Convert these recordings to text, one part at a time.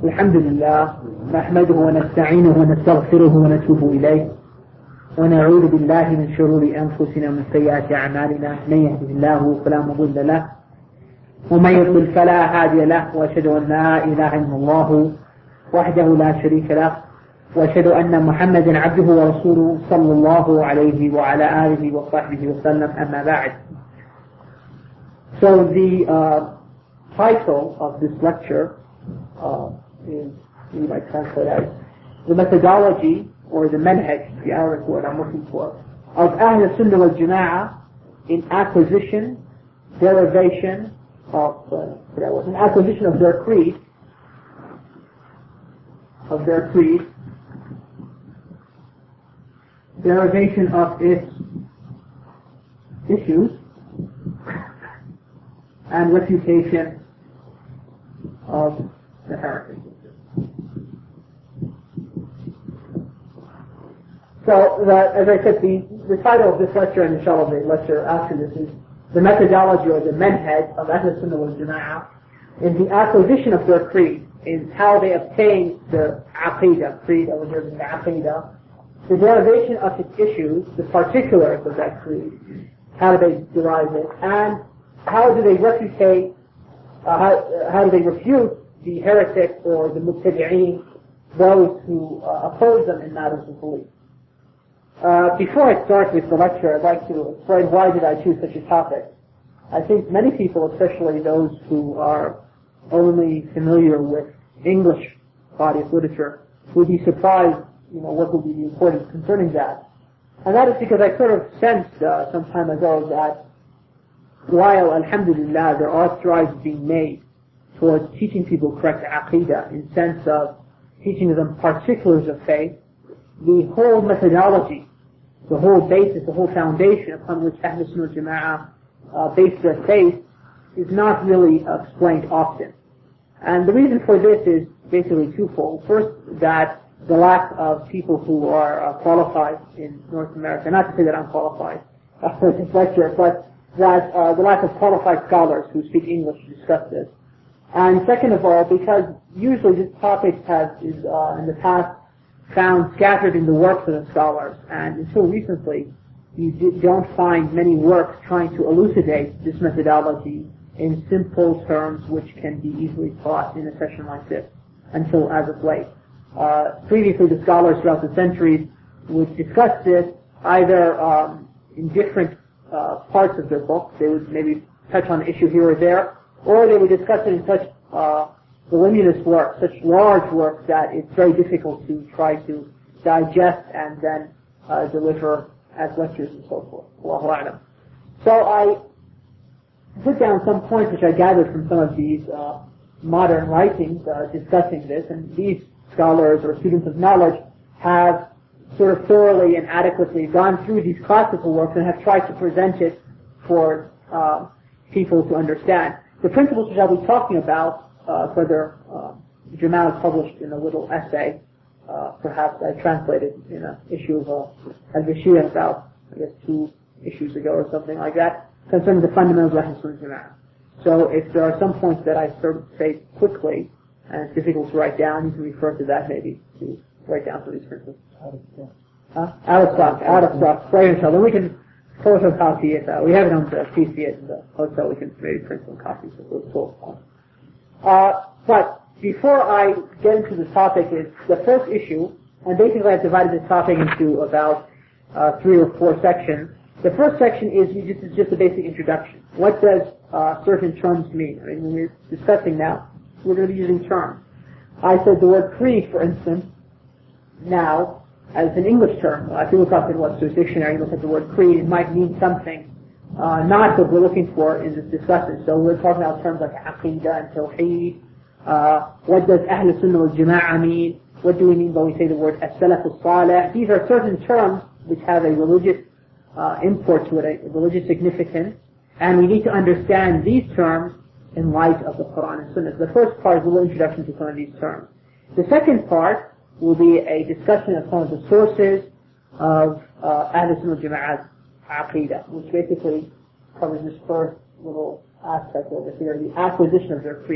الحمد لله نحمده ونستعينه ونستغفره ونتوب إليه ونعوذ بالله من شرور أنفسنا ومن سيئات أعمالنا من يهده الله فلا مضل له ومن يضلل فلا هادي له وأشهد أن لا إله إلا الله وحده لا شريك له وأشهد أن محمدا عبده ورسوله صلى الله عليه وعلى آله وصحبه وسلم أما بعد. So the title of this lecture is, you might translate as the methodology or the manhaj, the Arabic word I'm looking for, of Ahl Sunnah wal Jama'ah in acquisition, derivation of their creed, derivation of its issues, and refutation of the heretics. So, as I said, the title of this lecture, and inshallah the lecture after this, is the methodology or the manhaj of Ahl Sunnah wal Jama'ah in the acquisition of their creed, in how they obtain the aqidah, creed over here in the aqidah, the derivation of its issues, the particulars of that creed, how do they derive it, and how do they refute the heretic or the mubtadi'een, those who oppose them in matters of belief. Before I start with the lecture, I'd like to explain why did I choose such a topic. I think many people, especially those who are only familiar with English body of literature, would be surprised, what would be the importance concerning that. And that is because I sort of sensed some time ago that while, alhamdulillah, there are strides being made towards teaching people correct aqidah in sense of teaching them particulars of faith, the whole methodology, the whole basis, the whole foundation upon which Ahl Sunnah Jama'ah base their faith is not really explained often. And the reason for this is basically twofold. First, that the lack of people who are qualified in North America, not to say that I'm qualified for this lecture, but that the lack of qualified scholars who speak English to discuss this. And second of all, because usually this topic is in the past found scattered in the works of the scholars, and until recently you don't find many works trying to elucidate this methodology in simple terms which can be easily taught in a session like this, until as of late. Previously the scholars throughout the centuries would discuss this either in different parts of their books. They would maybe touch on an issue here or there, or they would discuss it in such voluminous works, such large works that it's very difficult to try to digest and then deliver as lectures and so forth. Allahu A'lam. So I put down some points which I gathered from some of these modern writings discussing this, and these scholars or students of knowledge have sort of thoroughly and adequately gone through these classical works and have tried to present it for people to understand. The principles which I'll be talking about, further Jamal published in a little essay, perhaps I translated in an issue of Al-Bashir about, 2 issues ago or something like that, concerning the fundamentals of Ahl Sunnah Jama'ah. So if there are some points that I sort of say quickly, and it's difficult to write down, you can refer to that maybe, to write down some of these principles. Out of stock. Right, inshallah. Then we can photocopy it. We have it on the PC at the hotel. We can maybe print some copies of those tools. But before I get into the topic, is the first issue, and basically I've divided this topic into about 3 or 4 sections. The first section is just a basic introduction. What does certain terms mean? I mean, when we're discussing now, we're going to be using terms. I said the word creed, for instance, now, as an English term. If you look up in Webster's dictionary, you look at the word creed, it might mean something not what we're looking for in this discussion. So we're talking about terms like aqidah and tawheed. What does Ahl Sunnah wal Jama'ah mean? What do we mean when we say the word as-salaf as-salih? These are certain terms which have a religious import to it, a religious significance, and we need to understand these terms in light of the Quran and Sunnah. The first part is a little introduction to some of these terms. The second part will be a discussion of some of the sources of Ahl Sunnah wal Jama'ah's aqidah, which basically covers this first little aspect over here, the acquisition of their creed.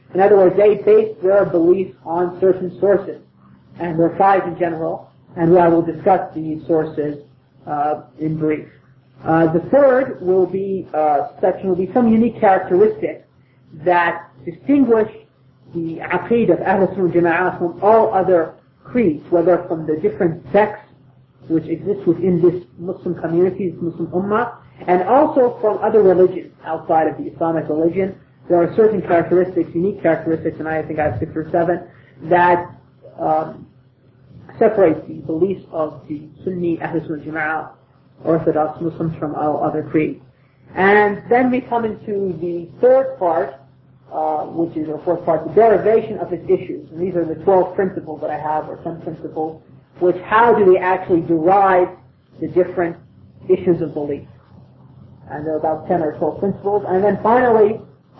In other words, they base their beliefs on certain sources. And there are five in general, and I will discuss these sources in brief. The third section will be some unique characteristics that distinguish the aqeedah of Ahl Sunnah wal Jama'ah from all other creeds, whether from the different sects which exist within this Muslim community, this Muslim ummah, and also from other religions outside of the Islamic religion. There are certain characteristics, unique characteristics, and I think I have 6 or 7, that separate the beliefs of the Sunni Ahl Sunnah wal Jama'ah Orthodox Muslims from all other creeds. And then we come into the third part, which is the fourth part, the derivation of its issues. And these are the 12 principles that I have, or 10 principles, which how do we actually derive the different issues of belief. And there are about 10 or 12 principles. And then finally,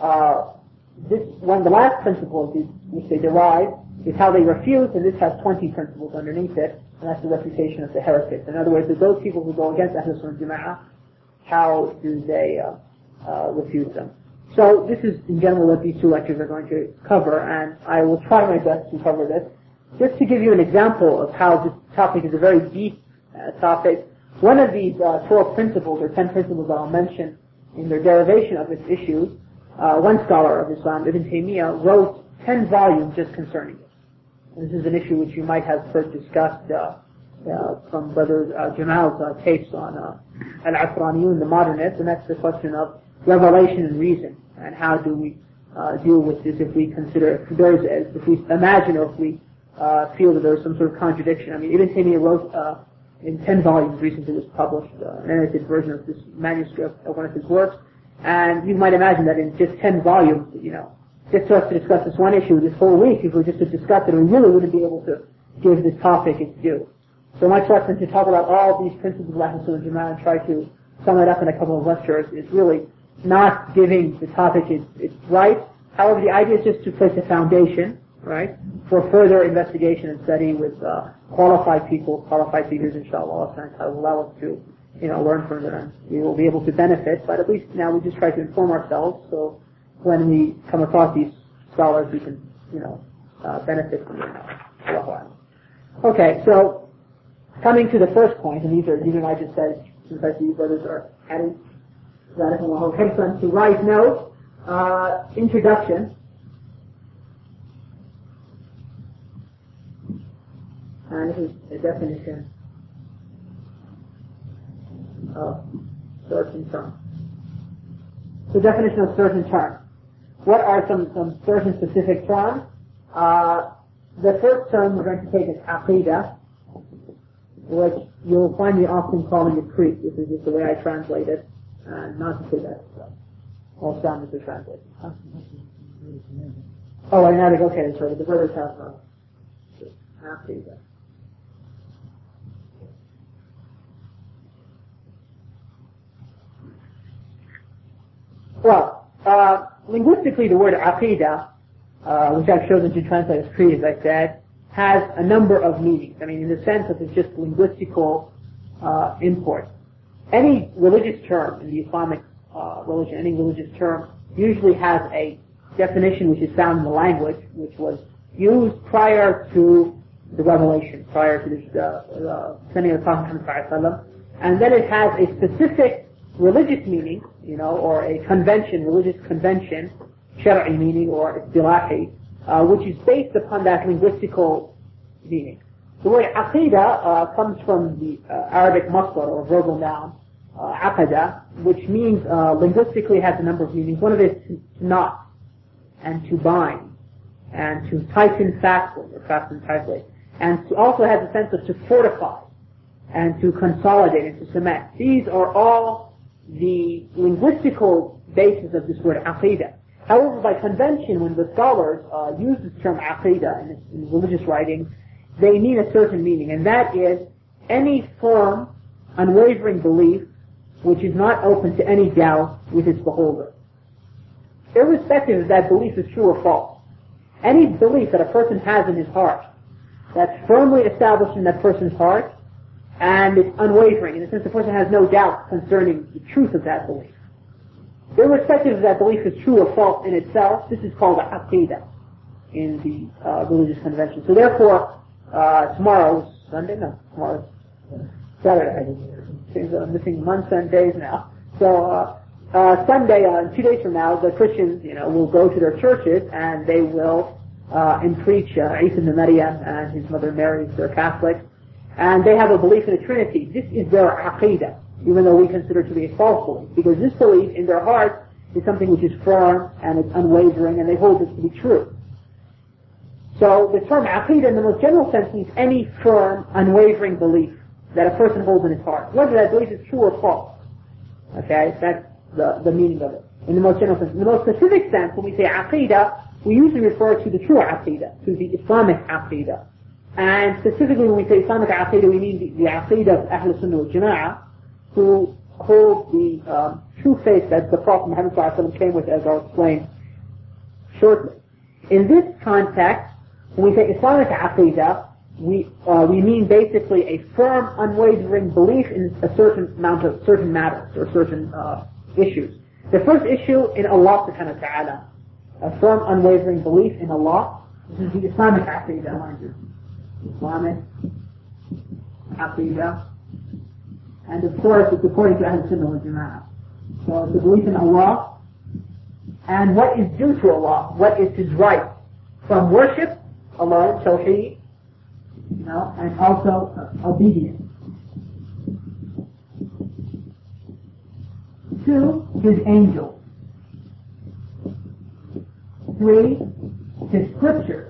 the last principle which they derive is how they refute, and this has 20 principles underneath it, and that's the refutation of the heretics. In other words, those people who go against Ahl Sunnah wal Jama'ah, how do they refute them? So this is in general what these 2 lectures are going to cover, and I will try my best to cover this. Just to give you an example of how this topic is a very deep topic, one of these 12 principles or 10 principles that I'll mention in their derivation of its issues, one scholar of Islam, Ibn Taymiyyah, wrote 10 volumes just concerning it. And this is an issue which you might have heard discussed from Brother Jamal's tapes on Al-Asraniyun, the modernists, and that's the question of revelation and reason, and how do we deal with this if we imagine or if we feel that there's some sort of contradiction. I mean, Ibn Taymiyyah wrote in 10 volumes, recently was published, an edited version of this manuscript of one of his works, and you might imagine that in just 10 volumes, just for us to discuss this one issue this whole week, if we were just to discuss it, we really wouldn't be able to give this topic its due. So much less than to talk about all these principles of Ahl Sunnah wal Jama'ah and try to sum it up in a couple of lectures is really not giving the topic its right. However, the idea is just to place a foundation, right, for further investigation and study with qualified people, qualified figures, inshallah, and will allow us to, learn from them. And we will be able to benefit, but at least now we just try to inform ourselves, so when we come across these scholars, we can, benefit from their knowledge. Okay, so coming to the first point, and these are I just said, since I see you brothers are adding to write notes, introduction, and this is a definition of certain terms. The definition of certain terms. What are some certain specific terms? The first term we're going to take is aqeedah, which you'll find me often calling it creed. This is just the way I translate it, and not to say that all sound is to translate. Oh, I know. Okay, sorry. The brothers have aqeedah. Well, linguistically, the word aqidah, which I've chosen to translate as creed, as I said, has a number of meanings. I mean, in the sense that it's just linguistical import. Any religious term in the Islamic religion, any religious term, usually has a definition which is found in the language, which was used prior to the revelation, prior to the sending of the Prophet Muhammad, and then it has a specific religious meaning, or a convention, religious convention, shar'i meaning or istilahi, which is based upon that linguistical meaning. The word aqidah comes from the Arabic masdar or verbal noun, aqada, which means linguistically has a number of meanings. One of it is to knot and to bind and to tighten fastly or fasten tightly, and also has a sense of to fortify and to consolidate and to cement. These are all the linguistical basis of this word aqidah. However, by convention, when the scholars use this term aqidah in religious writings, they mean a certain meaning, and that is any firm, unwavering belief which is not open to any doubt with its beholder. Irrespective if that belief is true or false. Any belief that a person has in his heart that's firmly established in that person's heart, and it's unwavering, in the sense the person has no doubt concerning the truth of that belief. Irrespective of that belief is true or false in itself, this is called aqidah in the religious convention. So therefore, tomorrow's Sunday? No, tomorrow's Saturday. I'm missing months and days now. So Sunday, 2 days from now, the Christians, will go to their churches and they will preach Isa ibn Maryam and his mother Mary. They're Catholic, and they have a belief in a Trinity. This is their aqidah, even though we consider it to be a false belief, because this belief in their heart is something which is firm and it's unwavering, and they hold it to be true. So the term aqidah in the most general sense means any firm, unwavering belief that a person holds in his heart, whether that belief is true or false. Okay, that's the meaning of it in the most general sense. In the most specific sense, when we say aqidah, we usually refer to the true aqidah, to the Islamic aqidah. And specifically when we say Islamic aqidah, we mean the aqidah of Ahl Sunnah wal Jama'ah, who hold the true faith that the Prophet Muhammad ﷺ came with, as I'll explain shortly. In this context, when we say Islamic aqidah, we mean basically a firm, unwavering belief in a certain matters or certain issues. The first issue in Allah subhanahu wa ta'ala, a firm, unwavering belief in Allah. This is the Islamic aqidah, mind you. Islamic aqidah. And of course, it's according to Ahl Sunnah wal Jama'ah. So it's a belief in Allah and what is due to Allah, what is His right from worship, Allah, Tawheed, and also obedience. 2, His angels. 3, His scriptures.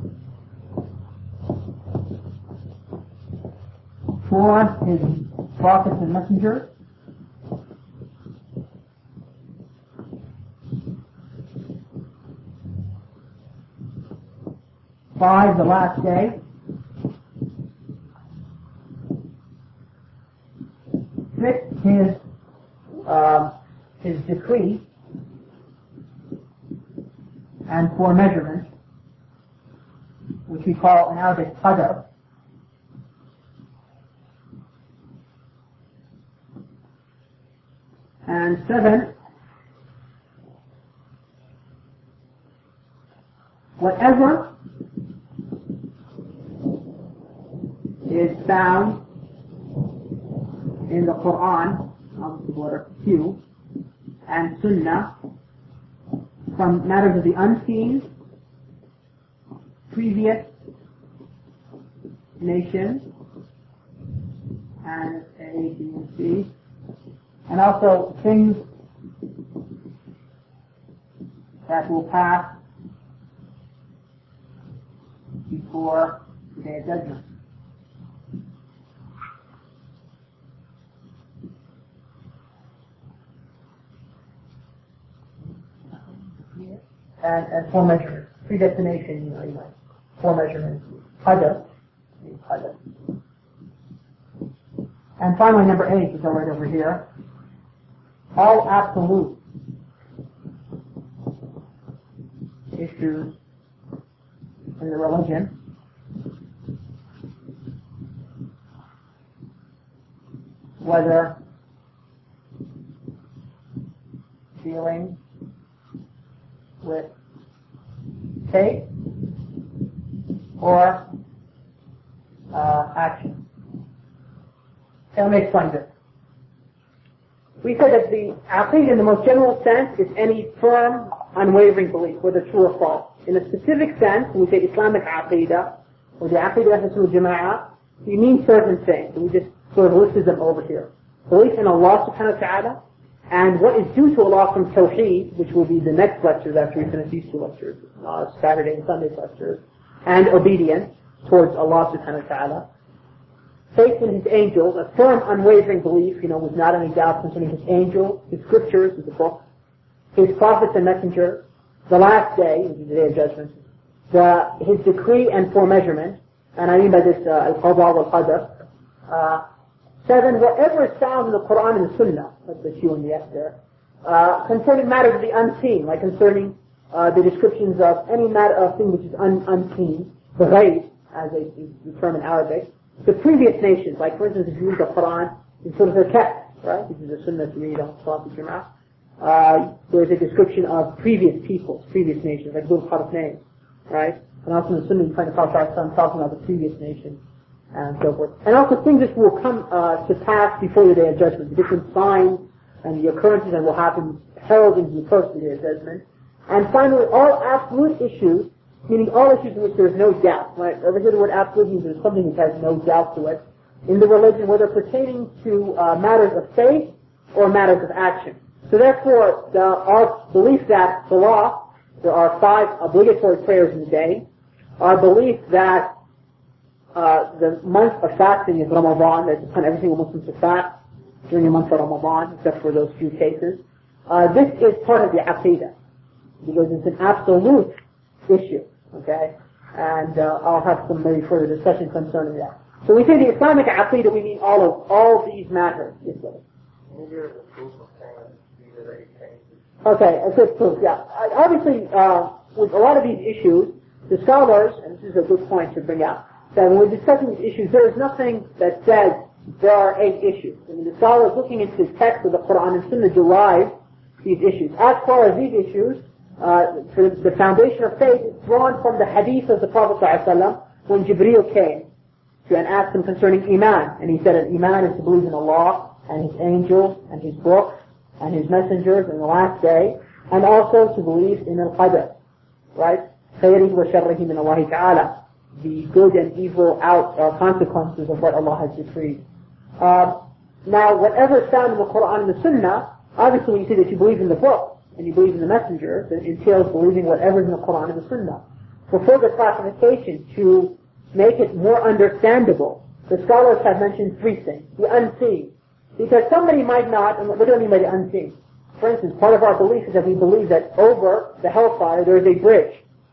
4, His prophets and messengers. 5, the last day. 6, his decree and for measurement, which we call in Arabic qadar. And 7, whatever is found in the Quran, obviously the letter Q, and Sunnah, from matters of the unseen, previous nations, and A, B, and C, and also things that will pass before the Day of Judgment. And for measurement, predestination, for measurement, qadar. And finally, number 8, which I'll write over here, all absolute issues in the religion whether dealing with faith or action. Okay, let me explain this. We said that the aqeedah in the most general sense is any firm, unwavering belief, whether true or false. In a specific sense, when we say Islamic aqeedah, or the aqeedah of Ahl Jama'ah, we mean certain things, and we just sort of listed them over here. Belief in Allah subhanahu wa ta'ala, and what is due to Allah from Tawheed, which will be the next lectures after we finish these 2 lectures, Saturday and Sunday's lectures, and obedience towards Allah subhanahu wa ta'ala. Faith in His angels, a firm, unwavering belief, with not any doubt concerning His angels, His scriptures, the book, His prophets and messengers, the last day, which is the Day of Judgment, His decree and foremeasurement, and I mean by this al-qada wal-qadar. 7, whatever is found in the Quran and the Sunnah, that's the Q and the F there, concerning matters of the unseen, like concerning the descriptions of any matter of thing which is unseen, the ghaib, as is the term in Arabic, the previous nations, like for instance if you read the Quran in Surah Al-Kahf, right, which is a Sunnah to read on Salat al-Jama'ah, there's a description of previous peoples, previous nations, like Dhul Qarnayn, right? And also in the Sunnah, you find the Prophet talking about the previous nations and so forth. And also things that will come to pass before the Day of Judgment, the different signs and the occurrences that will happen heralding the approach to the Day of Judgment. And finally, all absolute issues, meaning all issues in which there is no doubt, right? Over here the word absolute means there's something which has no doubt to it in the religion, whether pertaining to matters of faith or matters of action. So therefore, our belief that Salah, there are 5 obligatory prayers in the day, our belief that the month of fasting is Ramadan, that it's upon every single Muslim to fast during the month of Ramadan, except for those few cases. This is part of the Aqidah, because it's an absolute issue, okay? And I'll have some maybe further discussion concerning that. So we say the Islamic Aqidah, we mean all these matters. Okay, a good proof, yeah. Obviously, with a lot of these issues, the scholars, and this is a good point to bring out, that when we're discussing these issues, there is nothing that says there are 8 issues. I mean, the scholars looking into the text of the Quran and Sunnah derive these issues. As far as these issues, the foundation of faith is drawn from the hadith of the Prophet ﷺ when Jibreel came to and asked him concerning Iman. And he said that Iman is to believe in Allah and His angels and His books and His messengers in the last day, and also to believe in Al-Qadr, right? خَيْرِهِ وَشَرِّهِ مِنَ اللَّهِ تَعَالَى, the good and evil consequences of what Allah has decreed. Now, whatever is found in the Quran and the Sunnah, obviously when you say that you believe in the book and you believe in the messenger, that entails believing whatever is in the Quran and the Sunnah. For further classification, to make it more understandable, the scholars have mentioned 3 things. The unseen. Because somebody might not, and what do I mean by the unseen? For instance, part of our belief is that we believe that over the hellfire there is a bridge,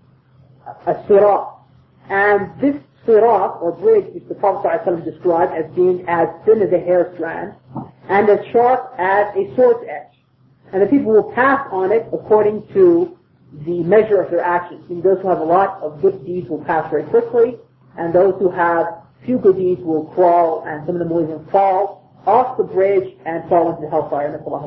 a sirat. And this sirat, or bridge, which the Prophet ﷺ described as being as thin as a hair strand, and as sharp as a sword's edge. And the people will pass on it according to the measure of their actions. And those who have a lot of good deeds will pass very quickly, and those who have few good deeds will crawl, and some of them will even fall off the bridge and fall into the hellfire.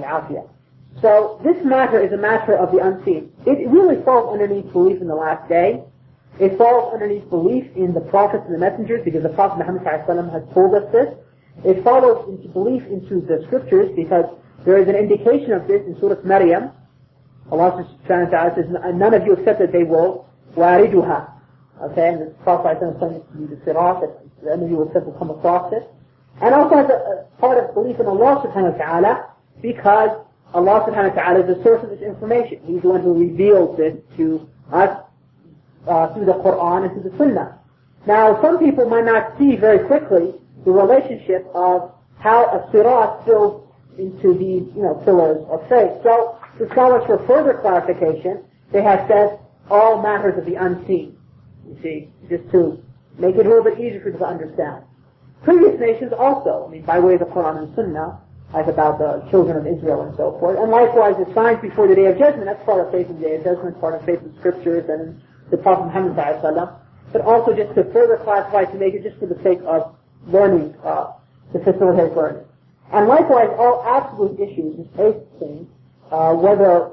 So this matter is a matter of the unseen. It really falls underneath belief in the last day. It falls underneath belief in the prophets and the messengers, because the Prophet Muhammad ﷺ has told us this. It follows into belief into the scriptures, because there is an indication of this in Surah Maryam. Allah subhanahu wa ta'ala says, none of you except that they will wariduha. Okay, and the Prophet ﷺ is telling you the sirat, that none of you except will come across it. And also as a part of belief in Allah subhanahu wa ta'ala, because Allah subhanahu wa ta'ala is the source of this information. He's the one who reveals this to us through the Quran and through the Sunnah. Now, some people might not see very quickly the relationship of how a sirat fills into these, pillars of faith. So, the scholars, for further clarification, they have said all matters of the unseen. You see, just to make it a little bit easier for you to understand. Previous nations also, by way of the Quran and Sunnah, like about the children of Israel and so forth. And likewise, the signs before the Day of Judgment, that's part of faith in the Day of Judgment, part of faith in Scriptures and the Prophet Muhammad ﷺ. But also just to further classify, to make it just for the sake of learning, to facilitate learning. And likewise, all absolute issues, this eighth thing, whether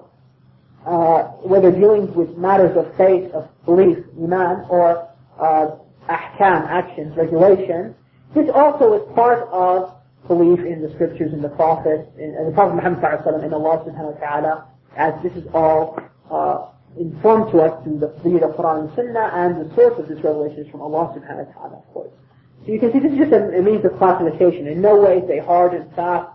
dealing with matters of faith, of belief, iman, or ahkam, actions, regulations, this also is part of belief in the scriptures and the Prophet, and the Prophet Muhammad ﷺ, and Allah subhanahu wa ta'ala, as this is all informed to us through the Quran and Sunnah, and the source of this revelation is from Allah subhanahu wa ta'ala, of course. So you can see this is just a means of classification. In no way is a hard and fast,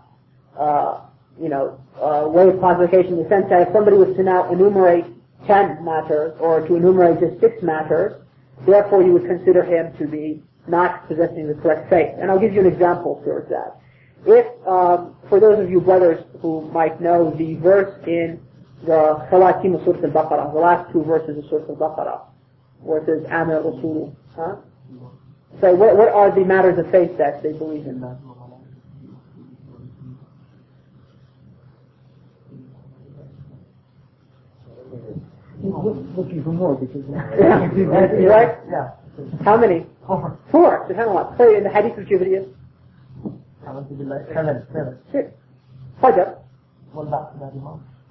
way of classification, in the sense that if somebody was to now enumerate 10 matters, or to enumerate just 6 matters, therefore you would consider him to be not possessing the correct faith. And I'll give you an example towards that. If, for those of you brothers who might know the verse in the Khawatim of Surah Al-Baqarah, the last 2 verses of Surah Al-Baqarah, where it says, Amir Rasulu, So what are the matters of faith that they believe in? Looking for more because right? Yeah. How many? 4. SubhanAllah. So in the Hadith of Jibreel? 7. 6. Qadr. What about the Imam?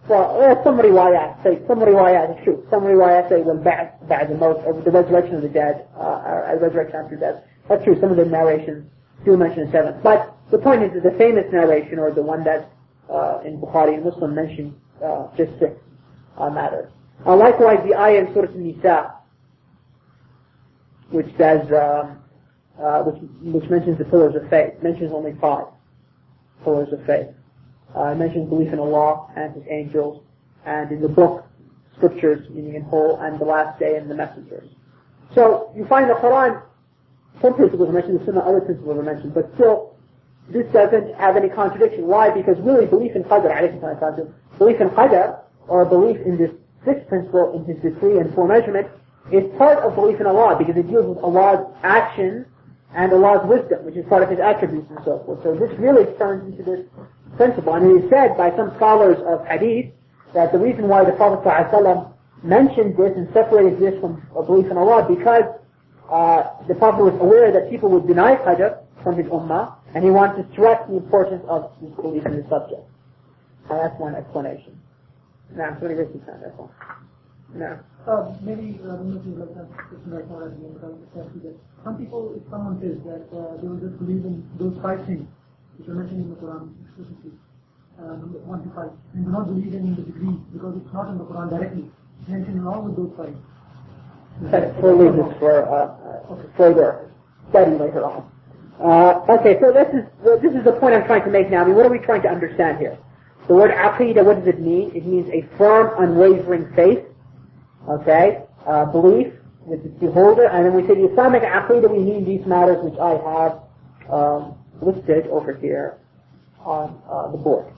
Well, some riwayat say, some riwayat is true. Some riwayat say, well, ba'd the most, or the resurrection of the dead, resurrection after death. That's true. Some of the narrations do mention 7. But the point is that the famous narration, or the one that in Bukhari and Muslim mentioned just 6 matters. Likewise, the ayah in Surah An-Nisa, which says, which mentions the pillars of faith, mentions only 5 pillars of faith. It mentions belief in Allah and His angels, and in the book, scriptures, meaning in whole, and the last day and the messengers. So you find the Quran, some principles are mentioned, the Sunnah, other principles are mentioned, but still, this doesn't have any contradiction. Why? Because really belief in Qadr, belief in Qadr, or belief in this 6th principle, in His decree and foremeasurement, is part of belief in Allah, because it deals with Allah's actions and Allah's wisdom, which is part of His attributes and so forth. So this really turns into this principle. And it is said by some scholars of Hadith that the reason why the Prophet ﷺ mentioned this and separated this from a belief in Allah, because the Prophet was aware that people would deny Qadr from his ummah, and he wanted to stress the importance of this belief in the subject. That's one explanation. Now, somebody raise his hand, that's all. No. Maybe I don't know if you like that question right now at the end, but I understand that some people, if someone says that they will just believe in those 5 things which are mentioned in the Quran explicitly, 1 to 5, and do not believe in the degree because it's not in the Quran directly mentioned along with those 5. We'll leave this for further study later on. Okay, so this is the point I'm trying to make now. I mean, what are we trying to understand here? The word aqidah, what does it mean? It means a firm, unwavering faith. Okay, belief with its beholder, and then we say the Islamic aqidah, we mean these matters which I have listed over here on the board.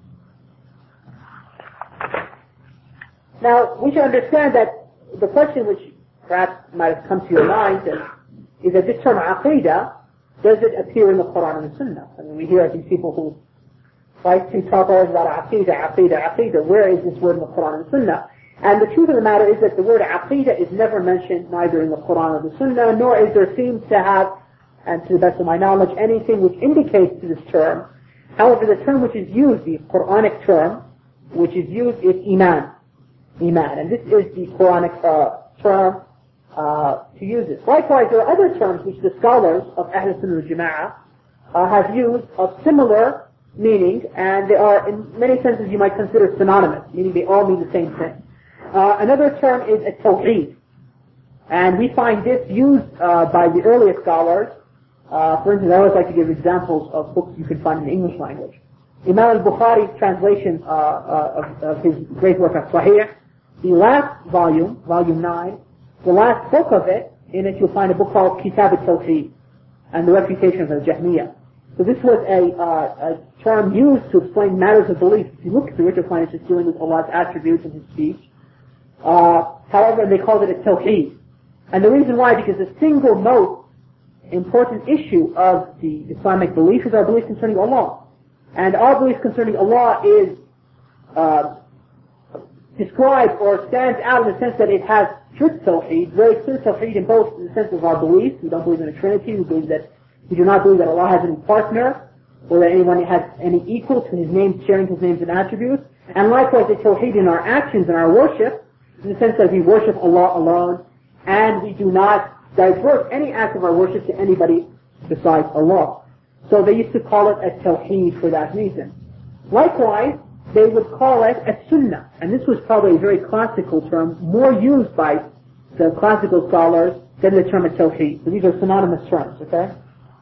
Now, we should understand that the question which perhaps might have come to your mind is that this term aqidah, does it appear in the Quran and the Sunnah? I mean, we hear these people who like to talk always about aqidah. Where is this word in the Quran and the Sunnah? And the truth of the matter is that the word aqidah is never mentioned neither in the Quran or the Sunnah, nor is there seems to have, and to the best of my knowledge, anything which indicates to this term. However, the term which is used, the Quranic term, which is used is iman. And this is the Quranic term to use this. Likewise, there are other terms which the scholars of Ahl Sunnah wal Jama'ah have used of similar meaning, and they are, in many senses, you might consider synonymous, meaning they all mean the same thing. Another term is at-tawheed, and we find this used by the earliest scholars. For instance, I always like to give examples of books you can find in the English language. Imam al-Bukhari's translation of his great work of Sahih, the last volume, volume 9, the last book of it, in it you'll find a book called Kitab al-Tawheed, and the refutation of al-Jahmiyyah. So this was a term used to explain matters of belief. If you look through it, you'll find it's just dealing with Allah's attributes and His speech. However, they called it a tawheed. And the reason why, because the single most important issue of the Islamic belief is our belief concerning Allah. And our belief concerning Allah is described or stands out in the sense that it has strict tawheed, very clear tawheed in both the sense of our belief. We don't believe in a Trinity. We do not believe that Allah has any partner, or that anyone has any equal to His name, sharing His names and attributes. And likewise, the tawheed in our actions and our worship, in the sense that we worship Allah alone, and we do not divert any act of our worship to anybody besides Allah. So they used to call it a tawheed for that reason. Likewise, they would call it a sunnah, and this was probably a very classical term, more used by the classical scholars than the term tawheed. So these are synonymous terms, okay?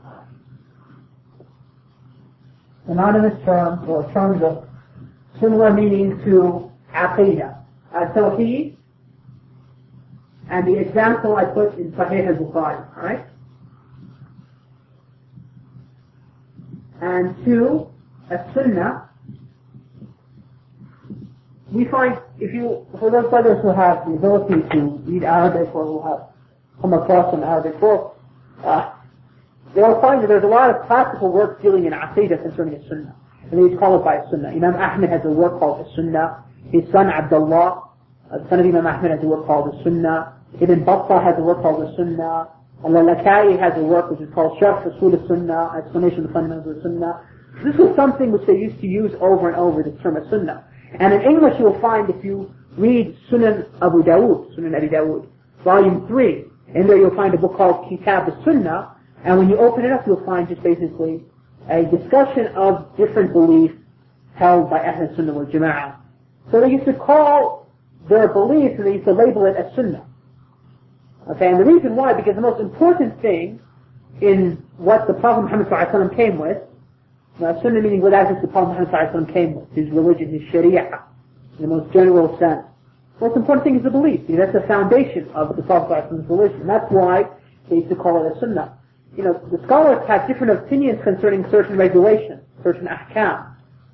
Synonymous terms, or terms of similar meaning to aqidah. Tawheed, and the example I put in Sahih al-Bukhari, alright? And 2, as-sunnah. We find, for those brothers who have the ability to read Arabic or who have come across an Arabic book, they'll find that there's a lot of classical work dealing in aqidah concerning as-sunnah. And they call it by as-sunnah. Imam Ahmed has a work called as-sunnah. His son Abdullah, the son of Imam Ahmed, has a work called as-sunnah. Ibn Battah has a work called as-sunnah. Al-Laka'i has a work which is called Sharh Usul as-Sunnah, explanation of the fundamentals of the Sunnah. This was something which they used to use over and over, this term as-sunnah. And in English you'll find, if you read Sunan Abi Dawood, volume 3, in there you'll find a book called Kitab al-Sunnah, and when you open it up you'll find just basically a discussion of different beliefs held by Ahl Sunnah wal Jama'ah. So they used to call their beliefs, and they used to label it as Sunnah. Okay, and the reason why, because the most important thing in what the Prophet Muhammad ﷺ came with, Sunnah meaning what the Prophet Muhammad ﷺ came with, his religion, his Sharia, in the most general sense. The most important thing is the belief. That's the foundation of the Prophet ﷺ's religion. That's why they used to call it a Sunnah. The scholars have different opinions concerning certain regulations, certain ahkam,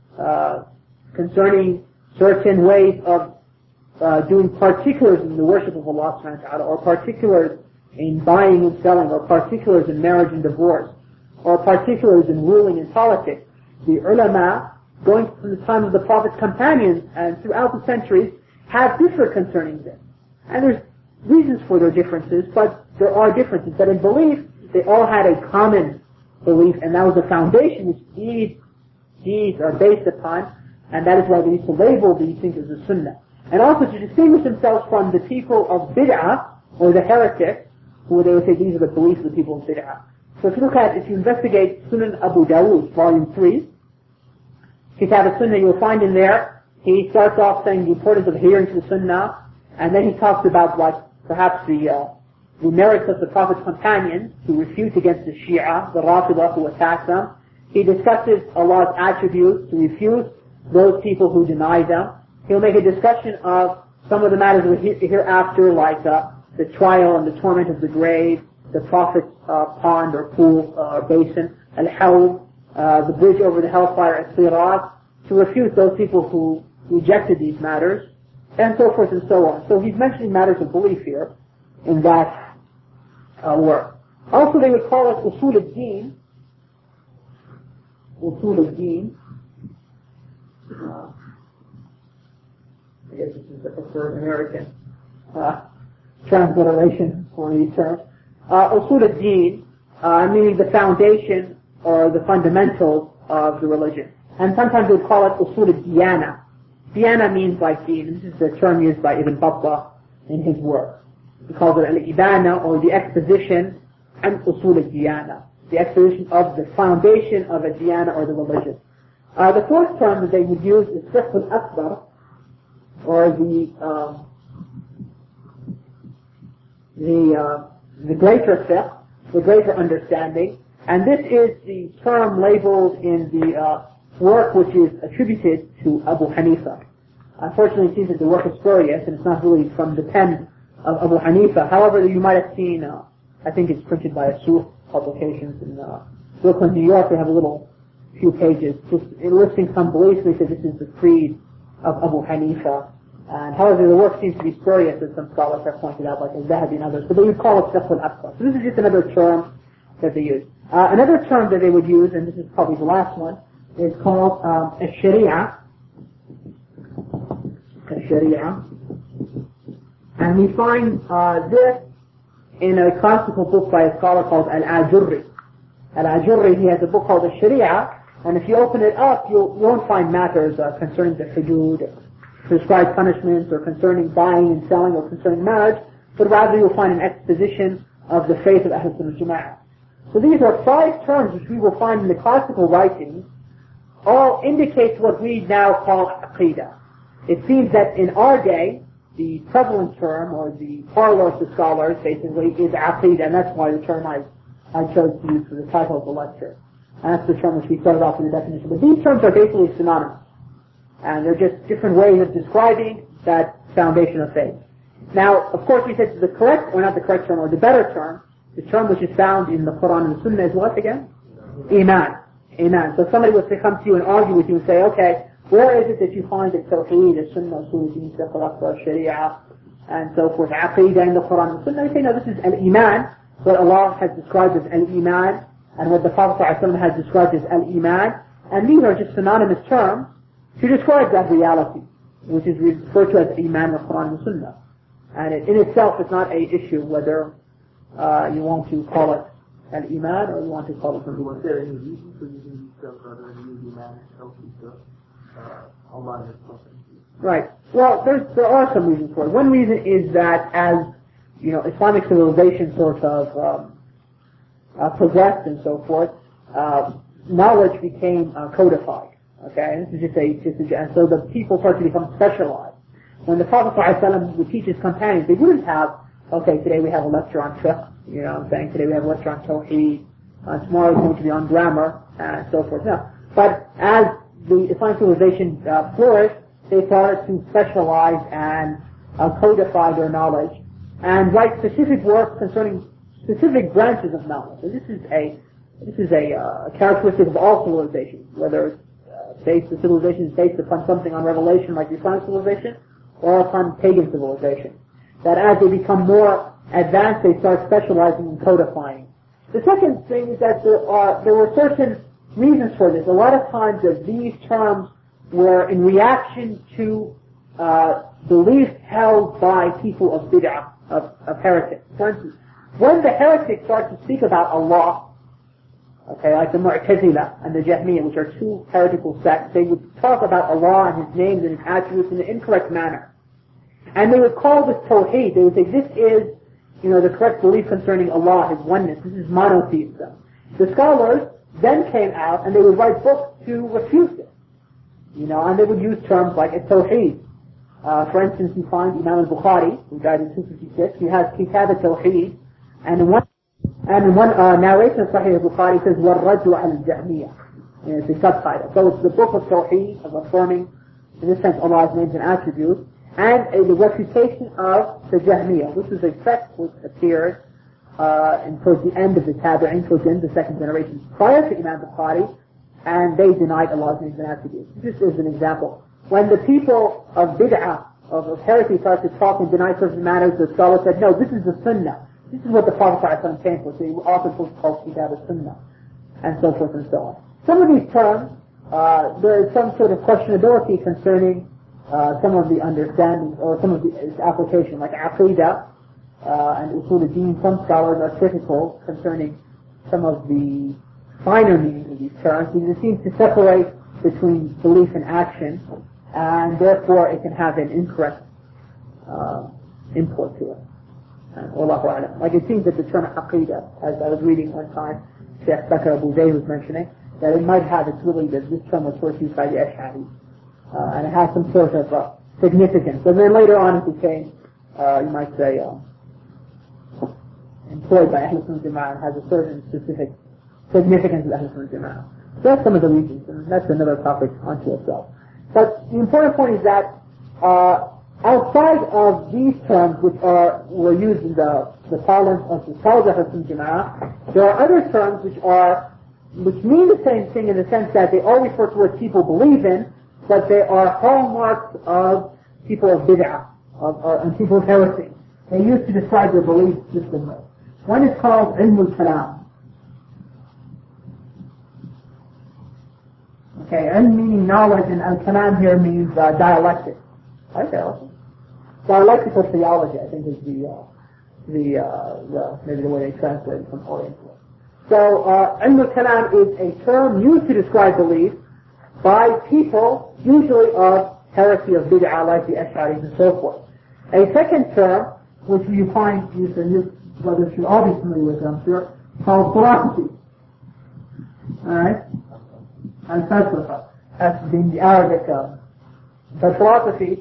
concerning certain ways of doing particulars in the worship of Allah subhanahu wa ta'ala, or particulars in buying and selling, or particulars in marriage and divorce, or particulars in ruling and politics. The ulama, going from the time of the Prophet's companions and throughout the centuries, have differed concerning this. And there's reasons for their differences, but there are differences. But in belief, they all had a common belief, and that was the foundation which deeds are based upon, and that is why they used to label these things as a sunnah. And also to distinguish themselves from the people of bid'ah, or the heretics, who they would say these are the beliefs of the people of bid'ah. So if you investigate Sunan Abu Dawood, volume 3, Kitab al-Sunnah, you'll find in there, he starts off saying the importance of adhering to the sunnah, and then he talks about perhaps the merits of the Prophet's companions who refute against the Shia, the Rafidah who attack them. He discusses Allah's attributes to refute those people who deny them. He'll make a discussion of some of the matters of the hereafter, like the trial and the torment of the grave, the Prophet's pond or pool or basin, al-Hawd, the bridge over the hellfire, al-Sirat, to refute those people who rejected these matters, and so forth and so on. So he's mentioning matters of belief here in that work. Also they would call it Usul al-Din. Usul al-Din. I guess this is the preferred American transliteration for these terms. Usul al-Din, meaning the foundation or the fundamentals of the religion. And sometimes they would call it Usul al-Diyana. Diyana means like deen. This is the term used by Ibn Battah in his work. He calls it al-Ibana, or the exposition, and Usul al-Diyana, the exposition of the foundation of a Diyana or the religion. The fourth term that they would use is Fiqh al-Akbar, or the greater fiqh, the greater understanding, and this is the term labeled in the work which is attributed to Abu Hanifa. Unfortunately, it seems that the work is spurious, and it's not really from the pen of Abu Hanifa. However, you might have seen, I think it's printed by Asuf Publications in Brooklyn, New York. They have a few pages just listing some beliefs. They say this is the creed of Abu Hanifa. And however, the work seems to be spurious, as some scholars have pointed out, like Al-Zahabi and others. But they would call it Fiqh al-Akbar. So this is just another term that they use. Another term that they would use, and this is probably the last one, is called Al-Sharia. Al-Sharia. And we find this in a classical book by a scholar called Al-Ajurri. Al-Ajurri, he has a book called Al-Sharia, and if you open it up, you won't find matters concerning the hudud, prescribed punishments, or concerning buying and selling, or concerning marriage, but rather you'll find an exposition of the faith of Ahl Sunnah Jama'ah. So these are 5 terms which we will find in the classical writings, all indicates what we now call Aqidah. It seems that in our day, the prevalent term, or the parlor of the scholars, basically, is Aqidah, and that's why the term I chose to use for the title of the lecture. And that's the term which we started off in the definition. But these terms are basically synonymous. And they're just different ways of describing that foundation of faith. Now, of course, we said the correct, or not the correct term, or the better term, the term which is found in the Quran and the Sunnah is what again? Iman. Iman. So somebody was to come to you and argue with you and say, okay, where is it that you find that Tawheed, the Sunnah, Usul al-Din, Fiqh al-Akbar, Sharia, and so forth, Aqidah in the Quran and the Sunnah? You say, no, this is Al-Iman, what Allah has described as Al-Iman, and what the Prophet ﷺ has described as Al-Iman, and these are just synonymous terms to describe that reality, which is referred to as Iman in the Quran and the Sunnah. And in itself, it's not an issue whether you want to call it Al-Iman or you want to call it something. Was there any reason for using these terms rather than using Iman and Tawheed? Allah has spoken. Right. Well, there are some reasons for it. One reason is that as, Islamic civilization sort of progressed and so forth, knowledge became codified. Okay, and this is and so the people start to become specialized. When the Prophet ﷺ would teach his companions, they wouldn't have, okay, today we have a lecture on fiqh, today we have a lecture on tawheed, tomorrow it's going to be on grammar, and so forth. No. But as the Islamic civilization flourished, they started to specialize and codify their knowledge and write specific works concerning specific branches of knowledge. And this is a characteristic of all civilizations, whether the civilization is based upon something on revelation like the Islamic civilization or upon pagan civilization. That as they become more advanced, they start specializing and codifying. The second thing is that there were certain reasons for this. A lot of times that these terms were in reaction to beliefs held by people of bid'ah, of heretics. For instance, when the heretics start to speak about Allah, like the Mu'tazila and the Jahmiyyah, which are two heretical sects, they would talk about Allah and His names and His attributes in an incorrect manner. And they would call this Tawheed. They would say, this is, the correct belief concerning Allah, His oneness. This is monotheism. The scholars then came out and they would write books to refute it. And they would use terms like Tawheed. For instance, you find Imam al-Bukhari, who died in 256, he has Kitab al-Tawheed, and in one narration of Sahih al-Bukhari says, وَالرَّجُّ عَلَى الْجَهْمِيَّةِ. It's a subtitle. So it's the book of Tawheed, of affirming, in this sense, Allah's names and attributes, and the refutation of the Jahmiyyah, which is a sect which appeared towards the end of the Tabi'in, towards the end of the second generation, prior to Imam Bukhari, and they denied Allah's names and attributes. This is an example. When the people of bid'ah, of heresy, started to talk and deny certain matters, the scholars said, no, this is the Sunnah. This is what the Prophet ﷺ came for. So he often was called Kitab al-Sunnah, and so forth and so on. Some of these terms, there is some sort of questionability concerning some of the understanding or some of the application, like Aqidah and Usul al-Din. Some scholars are critical concerning some of the finer meanings of these terms, because it seems to separate between belief and action, and therefore it can have an incorrect import to it. Wallahu a'lam. Like it seems that the term Aqidah, as I was reading one time, Sheikh Bakr Abu Zayd was mentioning, that it might have its really that this term was first used by the Ash'ari. And it has some sort of significance. And then later on it became, you might say, employed by Ahl Sunnah Jama'ah and has a certain specific significance of Ahl Sunnah Jama'ah. So that's some of the reasons, and that's another topic unto itself. But the important point is that outside of these terms which were used in the parlance of the scholars of Ahl Sunnah Jama'ah, there are other terms which mean the same thing in the sense that they all refer to what people believe in, but they are hallmarks of people of bid'ah, and people of heresy. They used to describe their belief system. One is called ilm al-kalam. Okay, ilm meaning knowledge, and al-kalam here means dialectic. Okay, dialectical theology, I think, is maybe the way they translate it from Oriental. So, ilm al-kalam is a term used to describe belief by people, usually of heresy of bid'ah, like the Ash'aris and so forth. A second term, which you find, you brothers should all be familiar with, I'm sure, called philosophy. Alright? And falsafa. That's being the Arabic term. But philosophy,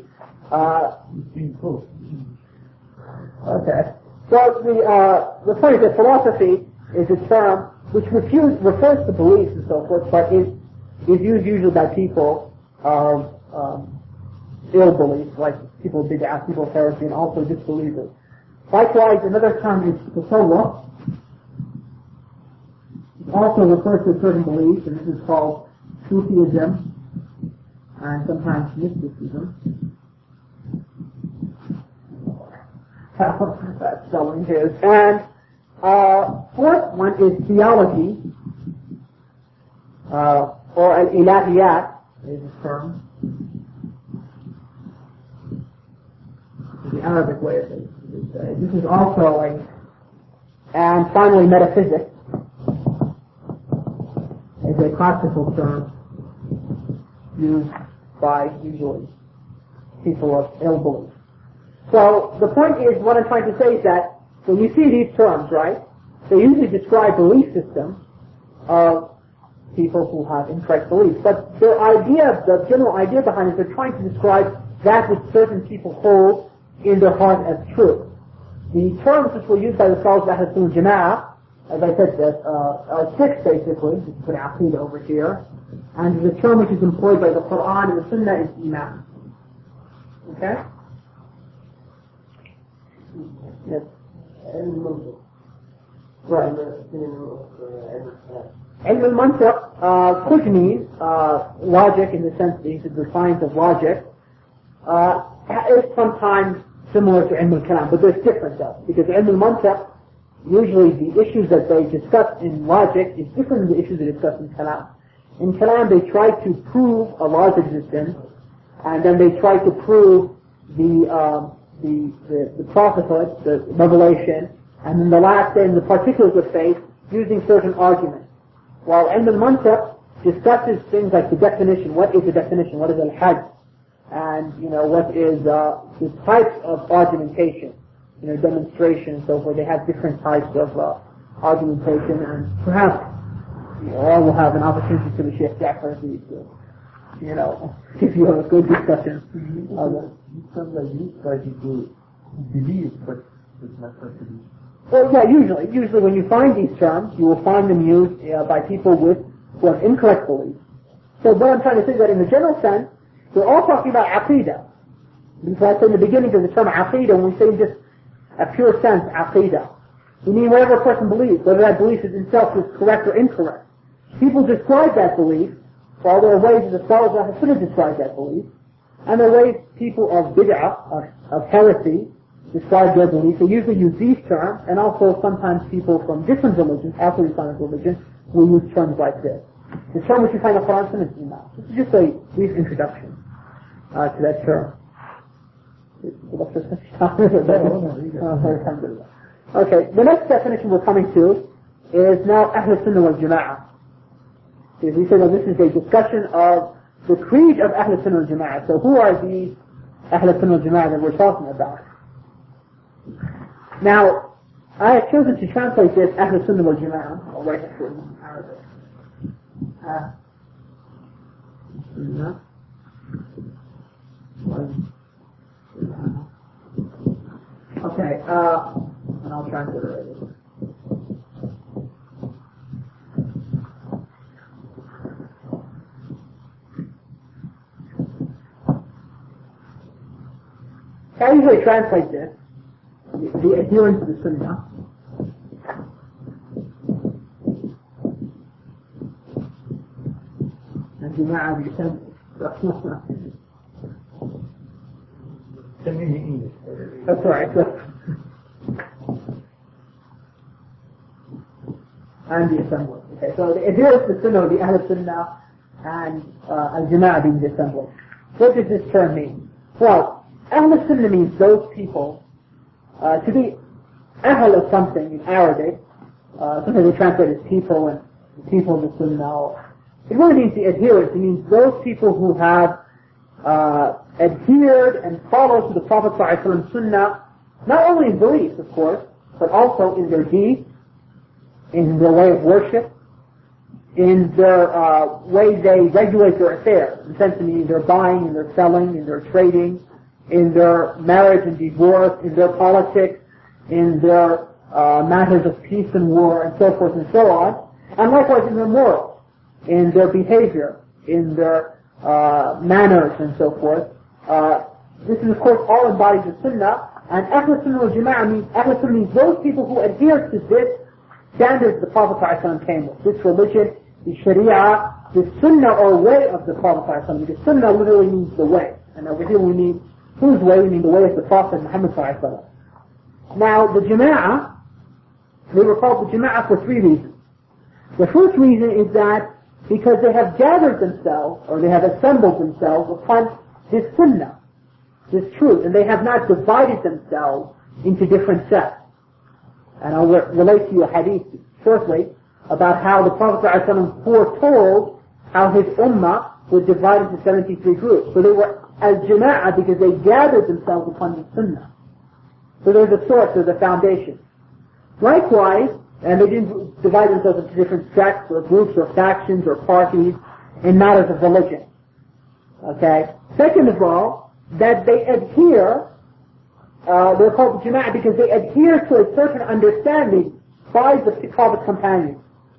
okay. So the point is that philosophy is a term which refers to beliefs and so forth, but is used usually by people of ill belief, like people of bid'ah, people of heresy, and also disbelievers. Likewise, another term is tasawwuf. It also refers to certain beliefs, and this is called Sufism, and sometimes mysticism. That's spelling his. And fourth one is theology, or al-ilahiyat is a term. The Arabic way of it. This is also and finally metaphysics is a classical term used by usually people of ill belief. So the point is, what I'm trying to say is that when you see these terms, right, they usually describe belief systems of people who have incorrect beliefs. But the general idea behind it, they're trying to describe that which certain people hold in their heart as true. The terms which were used by the scholars of Ahl Sunnah wal Jama'ah, as I said, are six basically. Just put Aqidah over here. And the term which is employed by the Quran and the Sunnah is Iman. Okay? Yes. Right. Ilm al-Mantiq could mean logic in the sense that it's the science of logic. Is sometimes similar to Ilm al-Kalam, but there's difference though. Because Ilm al-Mantiq, usually the issues that they discuss in logic is different than the issues they discuss in Kalam. In Kalam they try to prove a law's existence, and then they try to prove the prophethood, the revelation, and then the last day in the particulars of faith using certain arguments. While Ilm al-Mantiq discusses things like the definition, what is the definition, what is al-Hajj, and what is the types of argumentation, demonstration and so forth. They have different types of argumentation, and perhaps all will have an opportunity to the Sheikh Ja'far to if you have a good discussion. Try to believe, but it's not to believe. Well, yeah, usually when you find these terms, you will find them used by people who have incorrect beliefs. So what I'm trying to say is that in the general sense, we're all talking about Aqidah. Because I said in the beginning of the term Aqidah, when we say in just a pure sense, Aqidah, we mean whatever a person believes, whether that belief is itself is correct or incorrect. People describe that belief, while there are ways that the scholars of Ahl Sunnah describe that belief, and there are ways people of bid'ah, of heresy, describe their belief. They usually use these terms, and also sometimes people from different religions, outside Islamic religions, will use terms like this. The term which you find in the Quran is Iman. This is just a brief introduction to that term. Okay, the next definition we're coming to is now Ahl Sunnah wal Jama'ah. We say that this is a discussion of the creed of Ahl Sunnah wal Jama'ah. So who are these Ahl Sunnah wal Jama'ah that we're talking about? Now, I have chosen to translate this Ahl Sunnah wal Jama'ah. I'll write it for you in Arabic. Okay, and I'll translate it. I usually translate this, the adherence to the Sunnah, and Jama'ah the assembly. Send me in English. That's right. And the assembly. Okay, so the adherence to the Sunnah, the Ahl Sunnah, and Al-Jama'ah being the assembly. What does this term mean? Well, Ahl Sunnah means those people, to be Ahl of something in Arabic, sometimes they translate as people and people of the Sunnah. It really means the adherents. It means those people who have adhered and followed to the Prophet ﷺ Sunnah, not only in beliefs, of course, but also in their deeds, in their way of worship, in their way they regulate their affairs, in the sense of meaning their buying and their selling and their trading, in their marriage and divorce, in their politics, in their matters of peace and war, and so forth and so on, and likewise in their morals, in their behavior, in their manners and so forth. This is of course all embodied in Sunnah, and Ahl Sunnah wal Jama'ah means, Ahl Sunnah means those people who adhere to this standard the Prophet ﷺ came with, this religion, the Sharia, the Sunnah or way of the Prophet ﷺ, because Sunnah literally means the way, and over here we mean whose way? We mean the way of the Prophet Muhammad ﷺ. Now the Jama'ah, they were called the Jama'ah for three reasons. The first reason is that because they have gathered themselves, or they have assembled themselves upon this Sunnah, this truth, and they have not divided themselves into different sects. And I'll relate to you a hadith shortly about how the Prophet ﷺ foretold how his ummah were divided into 73 groups. So they were as jama'ah because they gathered themselves upon the sunnah. So there's a source, there's a foundation. Likewise, and they didn't divide themselves into different sects or groups or factions or parties in matters of religion. Okay? Second of all, that they adhere, they're called jama'ah because they adhere to a certain understanding by the Prophet's companions.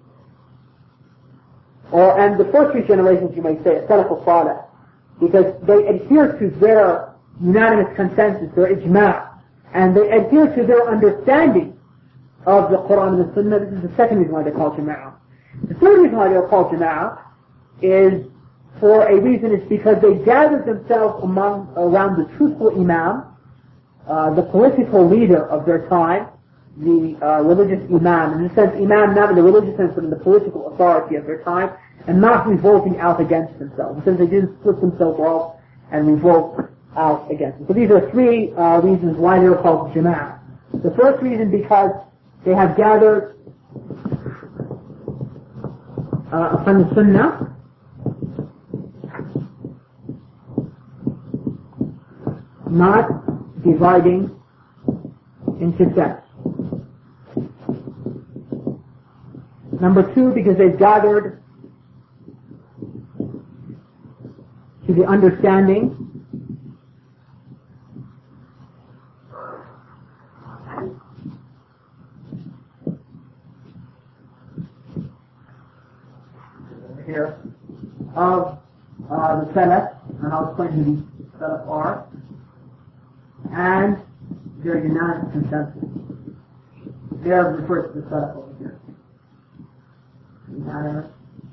And the first three generations, you may say, Salaf al-Salih, because they adhere to their unanimous consensus, their ijma', and they adhere to their understanding of the Quran and the Sunnah. This is the second reason why they're called jama'ah. The third reason why they're called jama'ah is, for a reason, is because they gathered themselves around the truthful imam, the political leader of their time, the religious imam, in the sense imam not in the religious sense but in the political authority of their time, and not revolting out against themselves, since they didn't split themselves off and revolt out against them. So these are three reasons why they were called jama'ah. The first reason because they have gathered upon the sunnah, not dividing into sects. Number two, because they've gathered to the understanding here of the Salaf, and I'll explain who these Salaf are, and their unanimous consensus. They are referred to the Salaf over here. Unanimous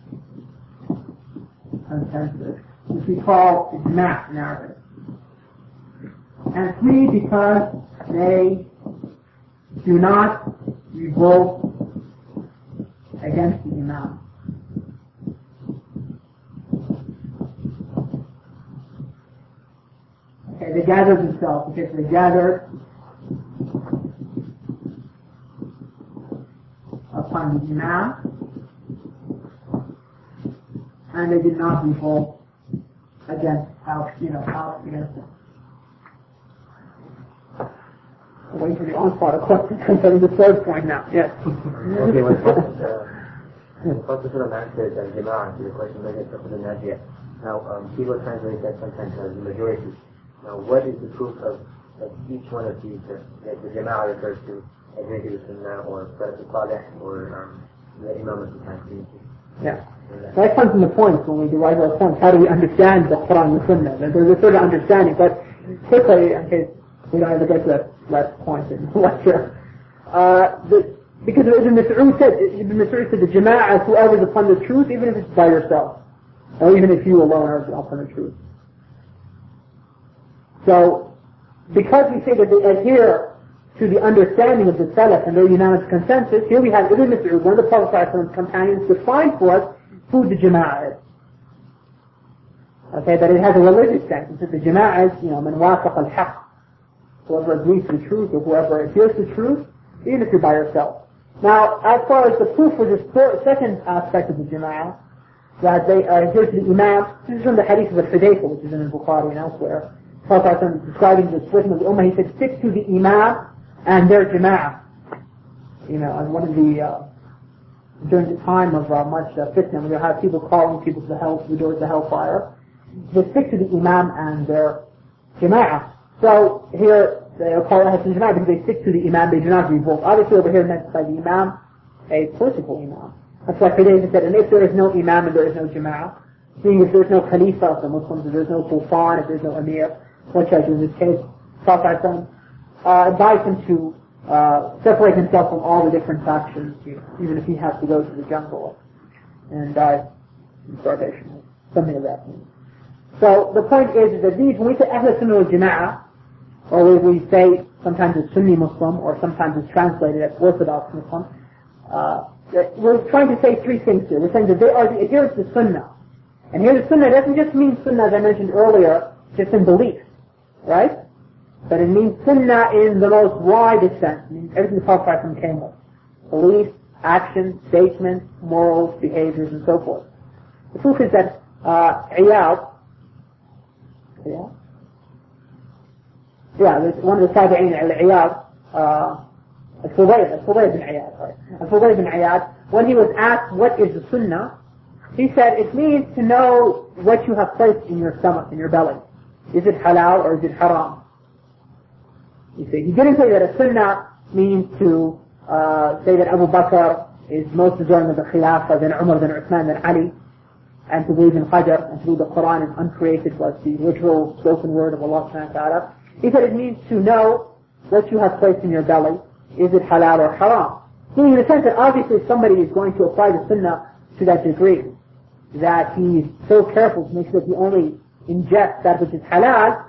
consensus, which we call ijma' in Arabic. And three, because they do not revolt against the imam. Okay, they gathered themselves because they gathered upon the imam, and they did not revolt against out against them. I'm waiting for the onslaught of questions concerning the third point now. Yes. Okay, when Prophet answered Jama'ah to the question of the Najiyah. Now, people translate that sometimes as the majority. Now, what is the proof of each one of these that the Jama'ah refers to as the Sunnah or Salaf al-Salih or the Imam of the time? Yeah. That comes in the points when we derive our points. How do we understand the Quran and the Sunnah? There's a certain understanding, but quickly, in case we don't have to get to that last point in the lecture. Because Ibn Mas'ud said the Jama'ah is whoever is upon the truth, even if it's by yourself, or even if you alone are upon the truth. So, because we say that they adhere to the understanding of the Salaf and their unanimous consensus, here we have Ibn Mas'ud, one of the Prophet's companions, define for us who the Jama'ah is. Okay, that it has a religious sense. It says the Jama'ah is, man wafaq al-haq, whoever agrees to the truth or whoever adheres to the truth, even if you're by yourself. Now, as far as the proof for this second aspect of the Jama'ah, that they adhere to the Imam, this is from the Hadith of al-Hudayfa, which is in Bukhari and elsewhere. Prophet describing the splitting of the Ummah, he said, stick to the Imam and their Jama'ah. And one of the, during the time of much fitna, when you have people calling people to the doors of the hellfire, they stick to the Imam and their Jama'ah. So here, they call it Jama'ah because they stick to the Imam, they do not revolt. Obviously over here meant by the Imam, a political Imam. That's why Hudayfa said, and if there is no Imam and there is no Jama'ah, seeing if there is no Khalifa of the Muslims, if there is no Sultan, if there is no Amir, what should I do in this case? Prophet advised him to separate himself from all the different factions, even if he has to go to the jungle and die in starvation, something of that. So the point is that these, when we say Ahl Sunnah wal Jama'ah, or we say sometimes it's Sunni Muslim, or sometimes it's translated as Orthodox Muslim, we're trying to say three things here. We're saying that they are the adherents to Sunnah. And here the Sunnah doesn't just mean Sunnah, as I mentioned earlier, just in belief, right? But it means Sunnah in the most widest sense. It means everything the Prophet came with. Belief, action, statements, morals, behaviors, and so forth. The proof is that Iyad. One of the Tabi'in, Iyad, Al-Fudayl bin Iyad, sorry. Al-Fudayl bin Iyad, when he was asked what is the Sunnah, he said it means to know what you have placed in your stomach, in your belly. Is it halal or is it haram? You see, he didn't say that a Sunnah means to say that Abu Bakr is most deserving of the Khilafah than Umar, than Uthman, than Ali, and to believe in Qadr, and to believe the Quran is uncreated, was the literal spoken word of Allah subhanahu wa ta'ala. He said it means to know what you have placed in your belly. Is it halal or haram? Meaning in the sense that obviously somebody is going to apply the Sunnah to that degree, that he's so careful to make sure that he only ingests that which is halal,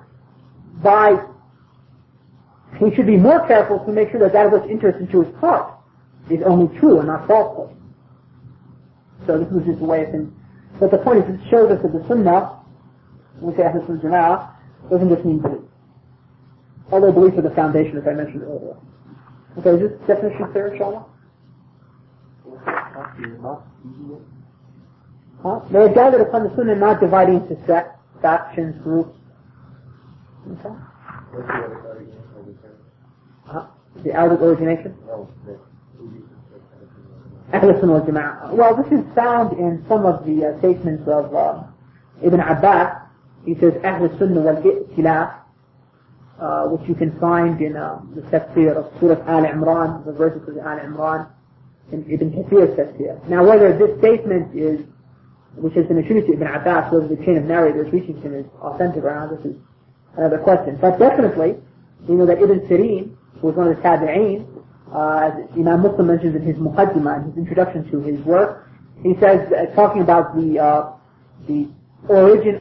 he should be more careful to make sure that that which enters into his heart is only true and not falsehood. So this was just a way of thinking. But the point is, it shows us that the Sunnah, when we say Ahlul Sunnah Jama'ah, doesn't just mean belief. Although belief is the foundation, as I mentioned earlier. Okay, is this definition clear, inshallah? They have gathered upon the Sunnah, not dividing into sects, factions, groups. Okay? What's the other origination? The Arabic origination? No, Ahlul Sunnah wal Jama'ah. Well, this is found in some of the statements of Ibn Abbas. He says Ahlul Sunnah wal I'tilaf, which you can find in the tafsir of Surah Al Imran, the verses of Al Imran, in Ibn Kathir's tafsir. Now, whether this statement is, which has been attributed to Ibn Abbas, whether the chain of narrators reaching him is authentic or not, this is another question. But definitely, we know that Ibn Sirin, who was one of the Tabi'een, as Imam Muslim mentions in his Muqaddimah, in his introduction to his work, he says, talking about the origin,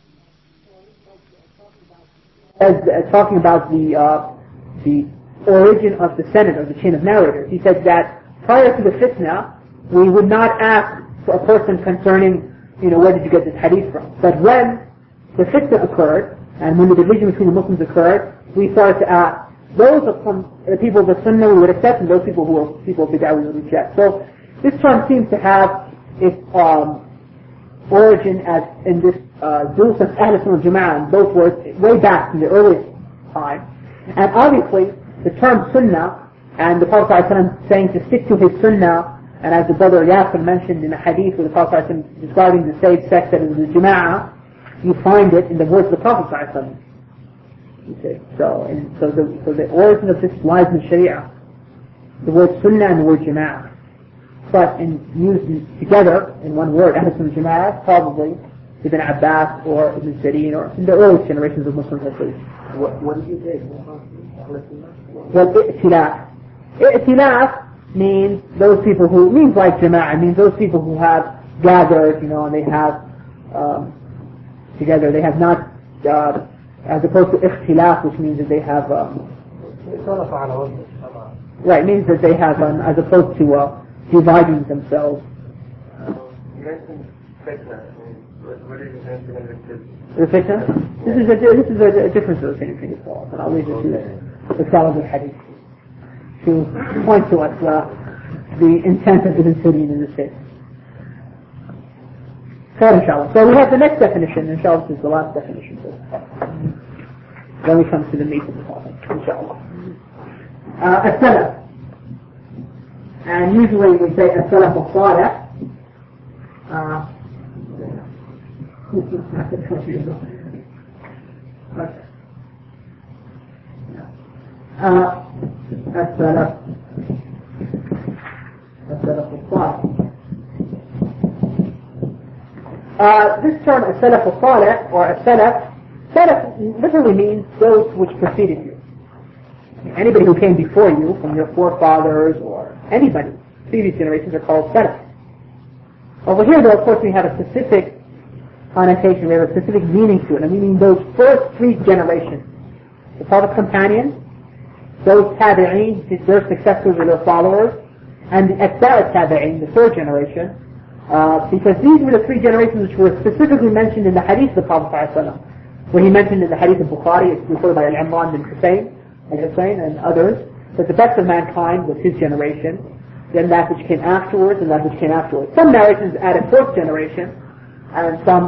talking about the origin of the Senate, or the chain of narrators. He said that prior to the fitna, we would not ask a person concerning, where did you get this hadith from? But when the fitna occurred, and when the division between the Muslims occurred, we started to ask. Those of the people of the Sunnah we would accept, and those people who are people of Bid'ah we would reject. So this term seems to have its origin as in this dual sense, Ahl Sunnah Jama'ah, both words, way back in the earliest time. And obviously, the term Sunnah, and the Prophet ﷺ saying to stick to his Sunnah, and as the brother Yasir mentioned in a hadith where the Prophet ﷺ describing the saved sect that is the Jama'ah, you find it in the words of the Prophet ﷺ. You see. So the origin of this lies in Sharia. The word Sunnah and the word Jama'ah. But used together in one word, Ahl Sunnah Jama'ah, probably Ibn Abbas or Ibn Sirin or in the earliest generations of Muslims at least. What did you say? Well, I'tilaf means those people who, means like Jama'ah, means those people who have gathered, and they have together, they have not as opposed to ikhtilaf, which means that they have right, means that they have as opposed to dividing themselves. You mentioned fitna. What is it? The fitna? This is a different sort of thing between the scholars, and I'll leave it to the scholars of hadith to point to us the intent of Ibn Sirin in this case. So inshallah. So we have the next definition, inshallah, this is the last definition. Then we come to the meat of the topic, inshallah. As-salaf. And usually we say as-salaf al-salih. As-salaf al-salih. This term, as-salaf al-salih, or as-salaf, salaf literally means those which preceded you. Anybody who came before you, from your forefathers or anybody, previous generations are called salaf. Over here, though, of course, we have a specific connotation, we have a specific meaning to it, and we mean those first three generations. The Prophet's companions, those tabi'een, their successors or their followers, and the atba' tabi'een, the third generation, because these were the three generations which were specifically mentioned in the hadith of the Prophet ﷺ, where he mentioned in the hadith of Bukhari, it's reported by Al-Imran bin Hussein and others, that the best of mankind was his generation, then that which came afterwards, and that which came afterwards. Some narrations added fourth generation, and some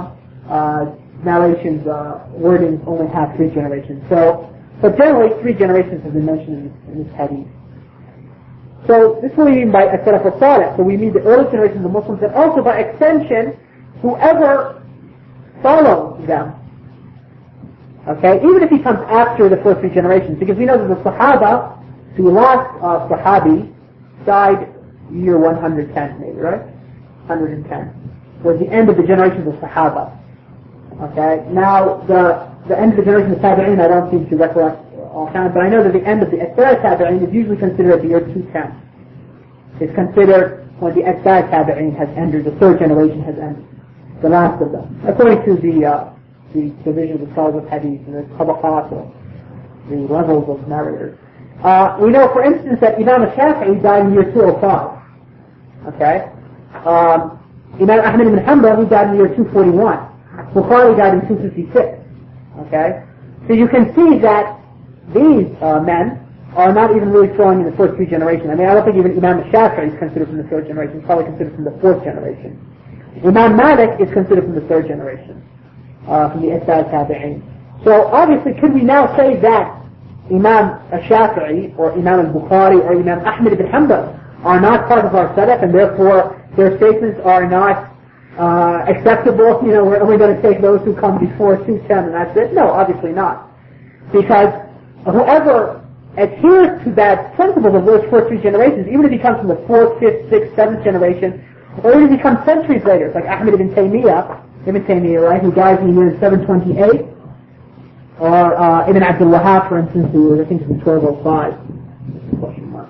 narrations, wordings only have 3 generations. So, but generally 3 generations have been mentioned in this hadith. So this is what we mean by as-salaf as-salih. So we mean the early generations of Muslims, and also by extension, whoever follows them. Okay, even if he comes after the first 3 generations, because we know that the Sahaba, the last Sahabi, died year 110, maybe, right? 110 was the end of the generations of Sahaba. Okay, now the end of the generation of Tabi'in, I don't seem to recollect offhand, but I know that the end of the Atba' Tabi'in is usually considered at the year 210. It's considered when the Atba' Tabi'in has ended, the 3rd generation has ended, the last of them, according to the division of the scholars of Hadith and the tabaqat, the levels of narrators. We know, for instance, that Imam al-Shafi'i died in year 205. Okay? Imam Ahmad ibn Hanbal, he died in the year 241. Bukhari died in 256. Okay? So you can see that these men are not even really falling in the first 3 generations. I mean, I don't think even Imam al-Shafi'i is considered from the 3rd generation. He's probably considered from the 4th generation. Imam Malik is considered from the 3rd generation, from the Atba' Tabi'in. So obviously, could we now say that Imam al-Shafi'i or Imam al-Bukhari or Imam Ahmad ibn Hanbal are not part of our salaf, and therefore their statements are not acceptable? You know, we're only going to take those who come before 210 and that's it? No, obviously not. Because whoever adheres to that principle of those first 3 generations, even if he comes from the 4th, 5th, 6th, 7th generation, or even if he comes centuries later, like Ahmad ibn Taymiyyah, right, who dies in the year 728, or Ibn Abdul Wahhab, for instance, who was, I think, in 1205. Question mark.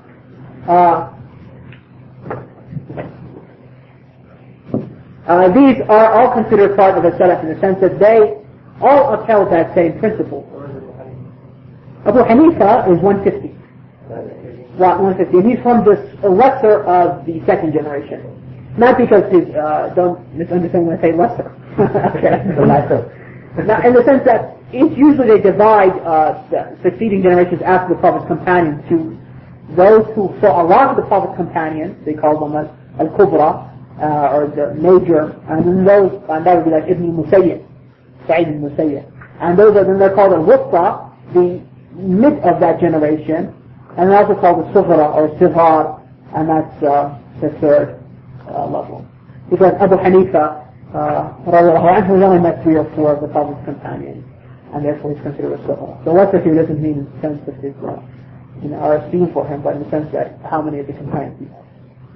These are all considered part of the Salaf in the sense that they all upheld that same principle. Abu Hanifa is 150. 150. And he's from the lesser of the 2nd generation. Not because he's, don't misunderstand when I say lesser. Okay. Now, in the sense that usually they divide the succeeding generations after the Prophet's companions to those who saw a lot of the Prophet's companions, they call them al-Kubra, or the major, and then those, and that would be like Ibn Musayyib, Sa'id ibn Musayyib. And those are, then they're called al-Wusta, the mid of that generation, and they're also called the Sughra or Sighar, and that's the 3rd level. Because Abu Hanifa, he only met 3 or 4 of the Prophet's companions, and therefore he's considered a Sughra. So lesser here doesn't mean in the sense of his, our esteem for him, but in the sense that how many of the companions he had.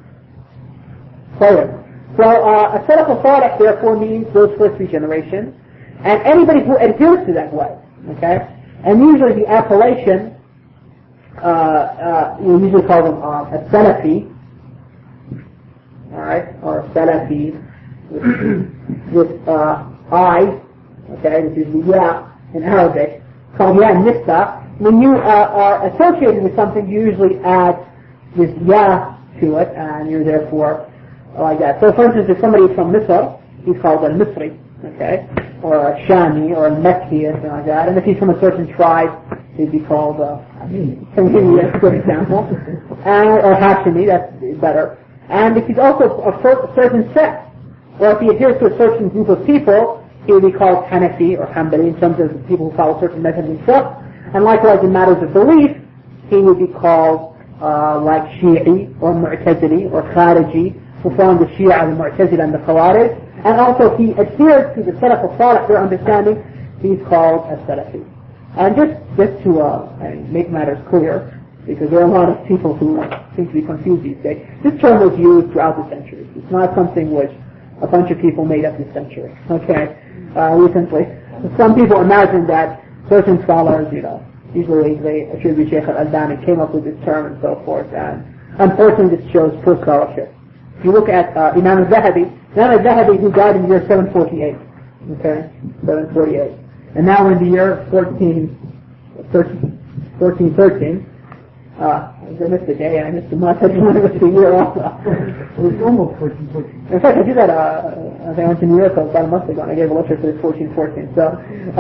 So as-salaf as-salih therefore means those first 3 generations, and anybody who adheres to that way. Okay, and usually the appellation you usually call them a Salafi, all right, or a Salafi with I, okay, which is the ya in Arabic, called ya nista. When you are associated with something, you usually add this ya to it, and you're therefore like that. So for instance, if somebody is from Misr, he's called a Misri, okay, or a Shami, or a Mekki, or something like that. And if he's from a certain tribe, he'd be called Tamimi, that's a good example. Or Hashimi, that's better. And if he's also a certain sect, or if he adheres to a certain group of people, he would be called Hanafi or Hanbali in terms of the people who follow certain methods and stuff. And likewise in matters of belief, he would be called like Shi'i or Mu'tazili or Khariji, who follow the Shia, the Mu'tazila, and the Khawarij. And also if he adheres to the Salaf al-Salih, their understanding, he's called a Salafi. And just to make matters clear, because there are a lot of people who seem to be confused these days, this term was used throughout the centuries. It's not something which a bunch of people made up this century, okay, recently. Some people imagine that certain scholars, usually they attribute Shaykh al-Albani came up with this term and so forth, and unfortunately this shows poor scholarship. If you look at Imam al-Zahabi, who died in the year 748, okay, 748, and now in the year 1413, I missed the day and I missed the month. I just wanted to miss the year also. It was almost 1414. In fact, I did that. I think I went to New York about a month ago and I gave a lecture for this 1414. So,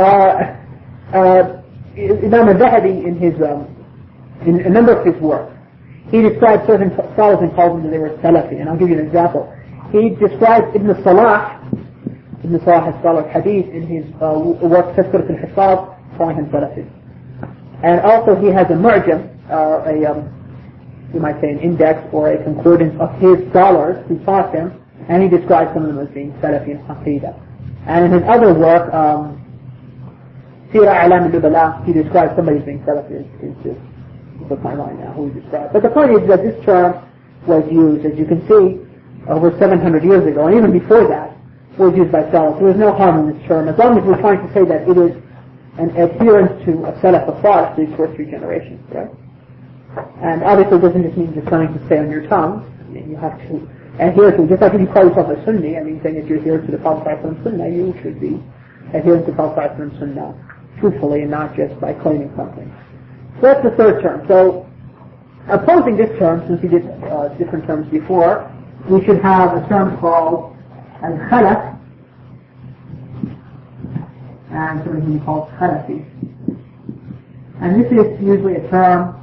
Imam al-Zahabi in a number of his work, he described certain scholars and called them that they were Salafi, and I'll give you an example. He described Ibn Salah Ibn Salah, a scholar of hadith, in his work Tazkirat al-Hifaz, calling him Salafi. And also he has a mu'jam, you might say an index or a concordance of his scholars who taught him, and he describes some of them as being Salafi in Aqidah. And in his other work, Sirah A'lam al-Nubala, he describes somebody as being Salafi. It's just slipped my mind now who he described. But the point is that this term was used, as you can see, over 700 years ago, and even before that, was used by Salaf. There was no harm in this term, as long as we're trying to say that it is an adherence to a Salaf thought these first three generations, right? And obviously it doesn't just mean just something to say on your tongue. I mean, you have to adhere to, just like if you call yourself a Sunni, I mean, saying that you adhere to the Prophet Sunnah, you should be adhering to the Prophet Sunnah truthfully and not just by claiming something. So that's the third term. So, opposing this term, since we did different terms before, we should have a term called al-Khalaf, and something we call Khalafi. And this is usually a term,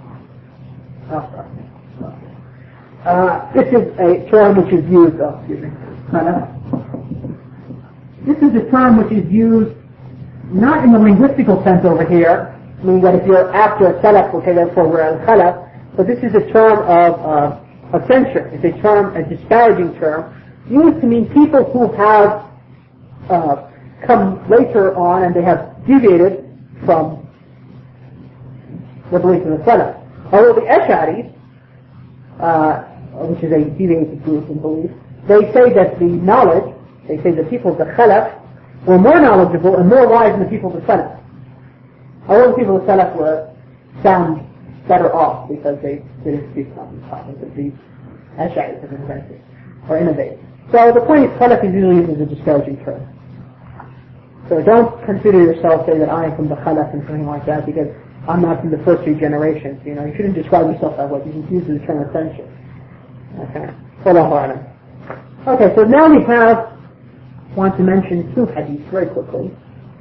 this is a term which is used, Khalaf. This is a term which is used not in the linguistical sense over here, meaning that if you're after a Salaf, okay, therefore we're al-Khalaf, but this is a term of a censure. It's a term, a disparaging term, used to mean people who have come later on and they have deviated from the belief of the Salaf. Although the Ash'aris, which is a deviated group in belief, they say that the knowledge, they say the people of the Khalaf were more knowledgeable and more wise than the people of the Salaf. Although the people of the Salaf were sound better off because they didn't speak on these topics that these Ash'aris have invented or innovated. So the point is, Khalaf is usually used as a disparaging term. So don't consider yourself, say that I am from the Khalaf and something like that, because I'm not from the first three generations. You know, you shouldn't describe yourself that way. You can use the term of censure. Okay. Wallahu a'lam. Okay, so now we want to mention two hadiths very quickly.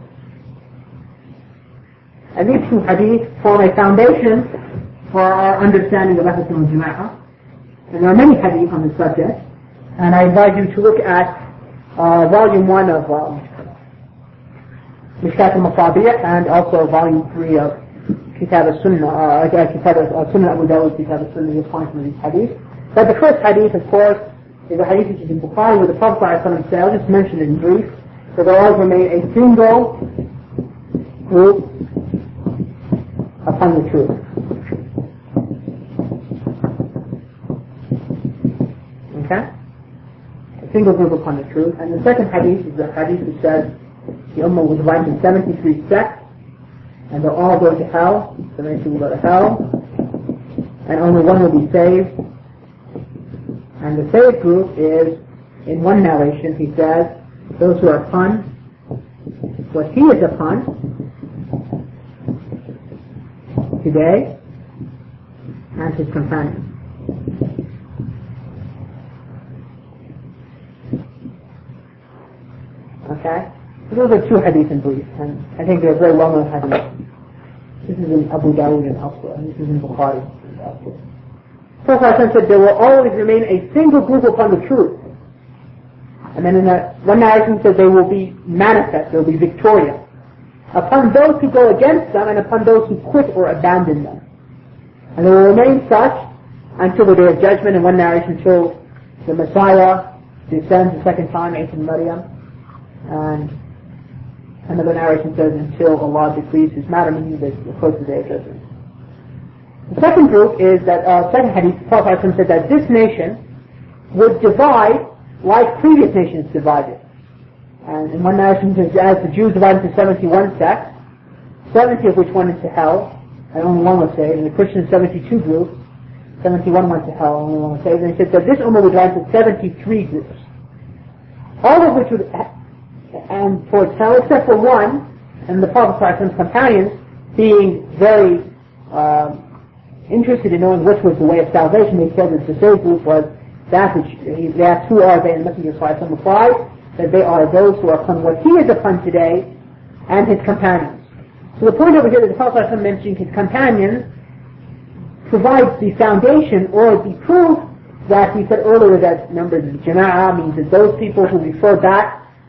And these two hadiths form a foundation for our understanding of Ahl Sunnah wal Jama'ah. And there are many hadiths on this subject. And I invite you to look at volume 1 of Mishkat al-Masabih and also volume 3 of Kitab al-Sunnah, Kitab al-Sunnah Abu Dawud, Kitab al-Sunnah, you'll find some of these hadiths. But the first hadith, of course, is a hadith which is in Bukhari where the Prophet ﷺ said, I'll just mention it in brief, that there always remain a single group upon the truth. Okay? A single group upon the truth. And the second hadith is the hadith which says the Ummah was divided into 73 sects, and they'll all go to hell, 72 will go to hell, and only one will be saved. And the saved group is, in one narration, he says, those who are upon what he is upon today, and his companions. Okay? So those are two hadiths in brief, and I think they're very well-known hadiths. This is in Abu Dawud and elsewhere, and this is in Bukhari and elsewhere. Prophet said there will always remain a single group upon the truth. And then in one narration said they will be manifest, they will be victorious upon those who go against them and upon those who quit or abandon them. And they will remain such until the day of judgment, in one narration until the Messiah descends the second time, Isa Maryam. And another narration says until Allah decrees his matter, meaning the close to the day of judgment. The second group is that, second hadith, the Prophet said that this nation would divide like previous nations divided. And in one narration says, as the Jews divided into 71 sects, 70 of which went into hell, and only one was saved, and the Christians 72 groups, 71 went to hell, and only one was saved. And he said that this Ummah would divide into 73 groups, all of which would and towards hell, except for one, and the Prophet's companions, being very interested in knowing which was the way of salvation, they said that the saved group was that which, they asked who are they, and the Messenger replied that they are those who are upon what he is upon today, and his companions. So the point over here that the Prophet mentioning his companions provides the foundation or the proof that he said earlier that, remember, the Jama'ah means that those people who refer back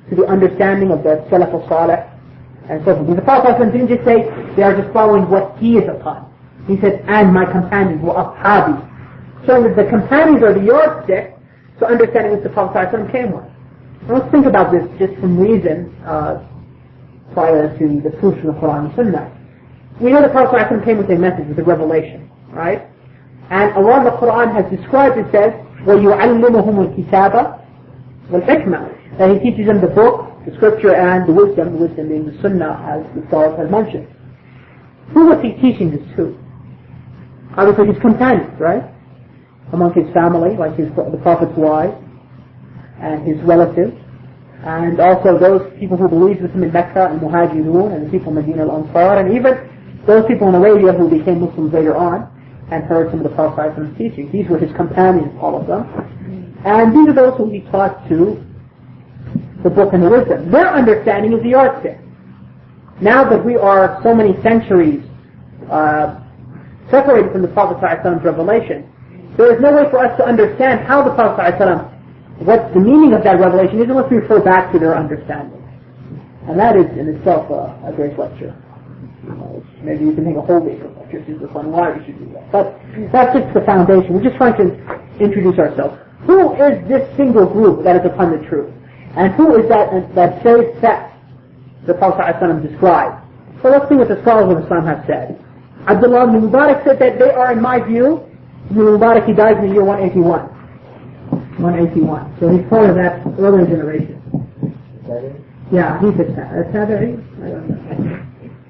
to the understanding of the Salaf al-Salih and so forth. The Prophet didn't just say they are just following what he is upon. He said, and my companions were ashabi, showing that the companions are the yardstick to understanding what the Prophet came with. Now let's think about this just from reason prior to the proof from the Quran and Sunnah. We know the Prophet came with a message, with a revelation, right? And Allah in the Quran has described, it says, وَيُعَلِّمُهُمُ الْكِتَابَ وَالْحِكْمَةِ, that he teaches them the book, the scripture, and the wisdom being the Sunnah, as the scholars have mentioned. Who was he teaching this to? Obviously his companions, right? Among his family, like the Prophet's wives, and his relatives, and also those people who believed with him in Mecca, and Muhajirun, and the people in Medina al-Ansar, and even those people in Arabia who became Muslims later on, and heard some of the Prophet's teachings. These were his companions, all of them. And these are those who he taught to the book and the wisdom. Their understanding is the yardstick. Now that we are so many centuries separated from the Prophet's revelation, there is no way for us to understand how the Prophet what the meaning of that revelation is unless we refer back to their understanding. And that is in itself a great lecture. Maybe you can think a whole week of lectures on why we should do that. But that's just the foundation. We're just trying to introduce ourselves. Who is this single group that is upon the truth? And who is that very sect the Prophet ﷺ described? So let's see what the scholars of Islam have said. Abdullah ibn Mubarak said that they are, in my view, Ibn Mubarak, he died in the year 181. 181. So he's part of that earlier generation. Yeah, he's a Tabi'i. I don't know.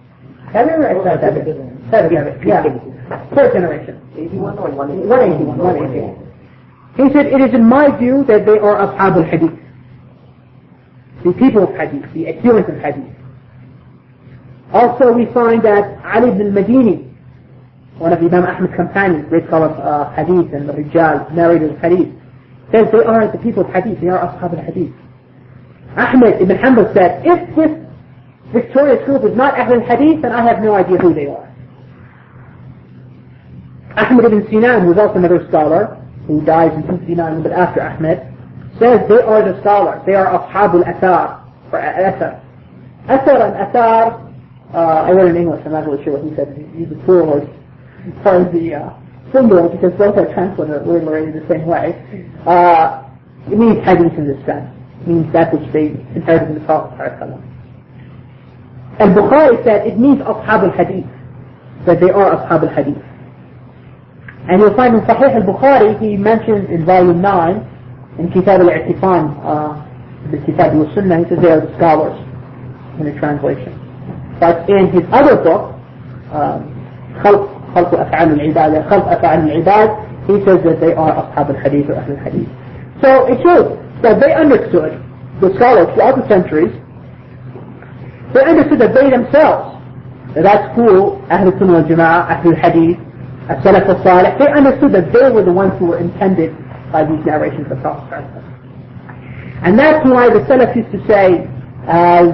Tabi'i. Yeah. Third generation. 81 or 181. 181. He said, it is in my view that they are Ashab al-Hadith. The people of Hadith, the adherents of Hadith. Also we find that Ali ibn al-Madini, one of Imam Ahmad's companions, great scholar of Hadith and the Rijal, narrator of Hadith, says they are the people of Hadith, they are Ashab al-Hadith. Ahmad ibn Hanbal said, if this victorious group is not Ahl al-Hadith, then I have no idea who they are. Ahmad ibn Sinan, who is also another scholar, who dies in 259, but after Ahmad, says they are the scholars, they are Ashab al-Athar, or Athar. Athar and Athar, I read in English, I'm not really sure what he said, he used the plural as far as the singular, because both are translated the same way. It means hadith in this sense. It means that which they inherited from the Prophet. And Bukhari said it means Ashab al-Hadith, that they are Ashab al-Hadith. And you'll find in Sahih al-Bukhari, he mentions in volume 9, in Kitab al-I'tifan, the Kitab al-Sunnah, he says they are the scholars in the translation. But in his other book, خلق أفعال العباد, خلق أفعال العباد, he says that they are Ashab al-Hadith or Ahl al-Hadith. So it shows that they understood, the scholars throughout the centuries, they understood that they themselves, that school, Ahl al-Sunnah wal-Jama'ah, Ahl al-Hadith, As-Salaf al-Salih, they understood that they were the ones who were intended by these narrations of the Prophet. And that's why the Salaf used to say, as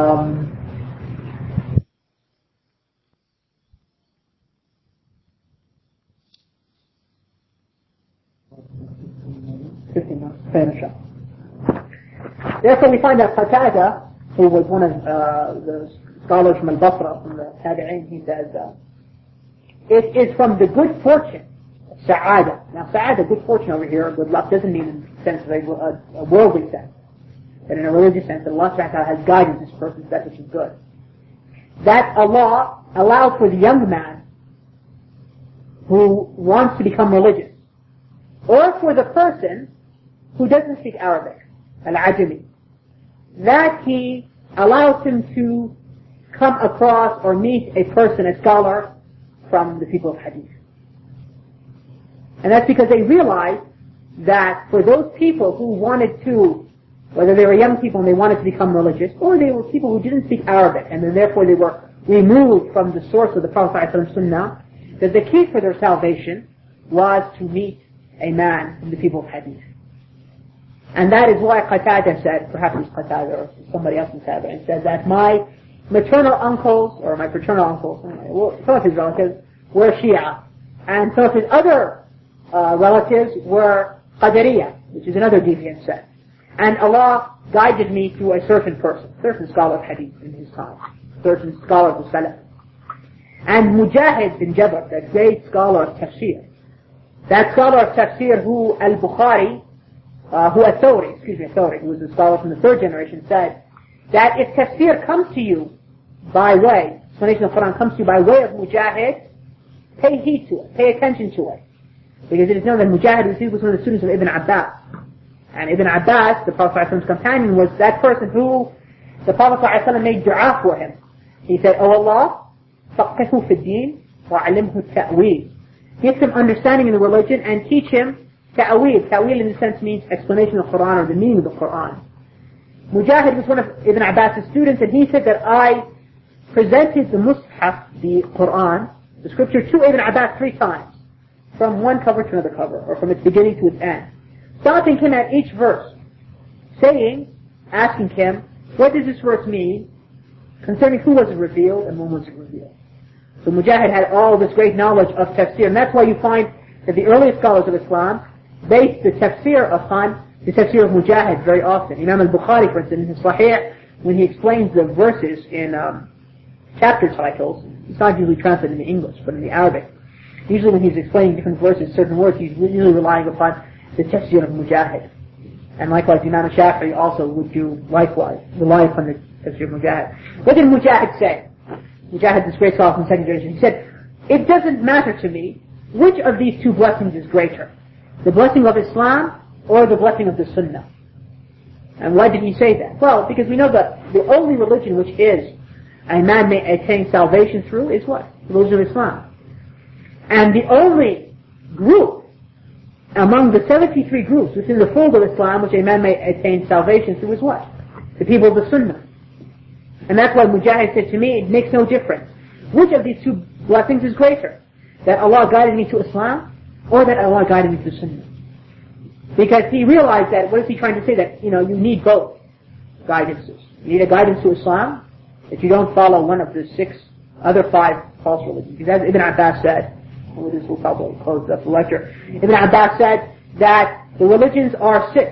therefore we find that Qatada, who was one of the scholars from Al-Basra, from the Tabi'in, he says, it is from the good fortune, Sa'ada. Now Sa'ada, good fortune over here, good luck, doesn't mean in the sense of a worldly sense, but in a religious sense, that Allah Ta'ala has guided this person to that which is good. That Allah allows for the young man who wants to become religious, or for the person who doesn't speak Arabic, al-Ajami, that he allows him to come across or meet a person, a scholar, from the people of Hadith. And that's because they realized that for those people who wanted to, whether they were young people and they wanted to become religious, or they were people who didn't speak Arabic, and then therefore they were removed from the source of the Prophet Sunnah, that the key for their salvation was to meet a man from the people of Hadith. And that is why Qatada said, perhaps it's Qatada or somebody else in Tabi'in, said that my maternal uncles, or my paternal uncles, some of his relatives were Shia, and some of his other relatives were Qadariyah, which is another deviant sect. And Allah guided me to a certain person, certain scholar of hadith in his time, certain scholar of the Salaf. And Mujahid bin Jabr, that great scholar of tafsir, that scholar of tafsir who Al-Bukhari, who Thawri, who was a scholar from the third generation, said that if tafsir comes to you by way, explanation of the Quran comes to you by way of Mujahid, pay heed to it, pay attention to it. Because it is known that Mujahid was one of the students of Ibn Abbas. And Ibn Abbas, the Prophet's companion, was that person who the Prophet ﷺ made dua for him. He said, "Oh Allah, فَقِّهُ فِي الدِّينِ وَعَلِّمْهُ التَّأْوِيلِ." Give him understanding in the religion and teach him ta'wil. Ta'wil in the sense means explanation of the Quran or the meaning of the Quran. Mujahid was one of Ibn Abbas' students, and he said that I presented the Mus'haf, the Quran, the scripture, to Ibn Abbas 3 times, from one cover to another cover, or from its beginning to its end, stopping him at each verse, asking him, what does this verse mean, concerning who was it revealed and when was it revealed. So Mujahid had all this great knowledge of tafsir, and that's why you find that the earliest scholars of Islam based the tafsir upon the tafsir of Mujahid very often. Imam al-Bukhari, for instance, in his Sahih, when he explains the verses in chapter titles, it's not usually translated in English, but in the Arabic. Usually when he's explaining different verses, certain words, he's usually relying upon the tafsir of Mujahid. And likewise, Imam Shafi'i also would do likewise, rely upon the tafsir of Mujahid. What did Mujahid say? Mujahid, this great scholar from the second generation, he said, it doesn't matter to me which of these two blessings is greater, the blessing of Islam or the blessing of the Sunnah. And why did he say that? Well, because we know that the only religion which is a man may attain salvation through is what? The religion of Islam. And the only group among the 73 groups within the fold of Islam which a man may attain salvation through is what? The people of the Sunnah. And that's why Mujahid said to me, it makes no difference. Which of these two blessings is greater? That Allah guided me to Islam, or that Allah guided me to Sunnah? Because he realized that, what is he trying to say? That, you need both guidances. You need a guidance to Islam, that you don't follow one of the 5 false religions. Because as Ibn Abbas said, and with this we'll probably close up the lecture, Ibn Abbas said that the religions are 6.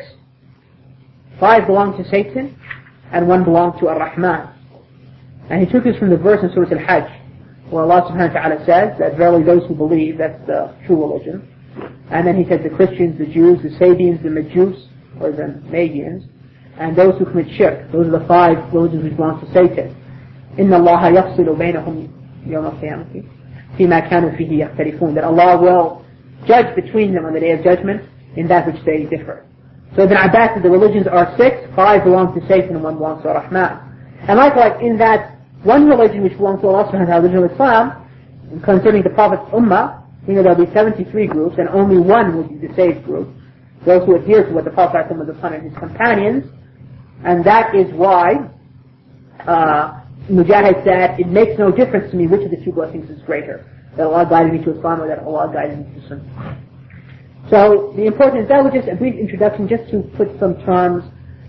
5 belong to Satan, and 1 belongs to Ar-Rahman. And he took this from the verse in Surah Al-Hajj, where Allah subhanahu wa ta'ala says that verily those who believe, that's the true religion. And then he said the Christians, the Jews, the Sabians, the Majus, or the Magians, and those who commit shirk. Those are the 5 religions which belong to Satan. إِنَّ اللَّهَ يَفْصِلُ بَيْنَهُمْ يَوْمَ الْقِيَامَةِ فِيمَا كَانُوا فِيهِ يَخْتَلِفُونَ. That Allah will judge between them on the Day of Judgment in that which they differ. So Ibn Abbas said the religions are 6, 5 belong to Satan and 1 belongs to Ar-Rahman. And likewise in that one religion which belongs to Allah subhanahu wa ta'ala, the religion of Islam, concerning the Prophet's Ummah, we know there will be 73 groups and only 1 will be the saved group, those who adhere to what the Prophet was upon and his companions. And that is why Mujahid said, it makes no difference to me which of the 2 blessings is greater, that Allah guided me to Islam or that Allah guided me to Sunnah. So the importance, that was just a brief introduction just to put some terms,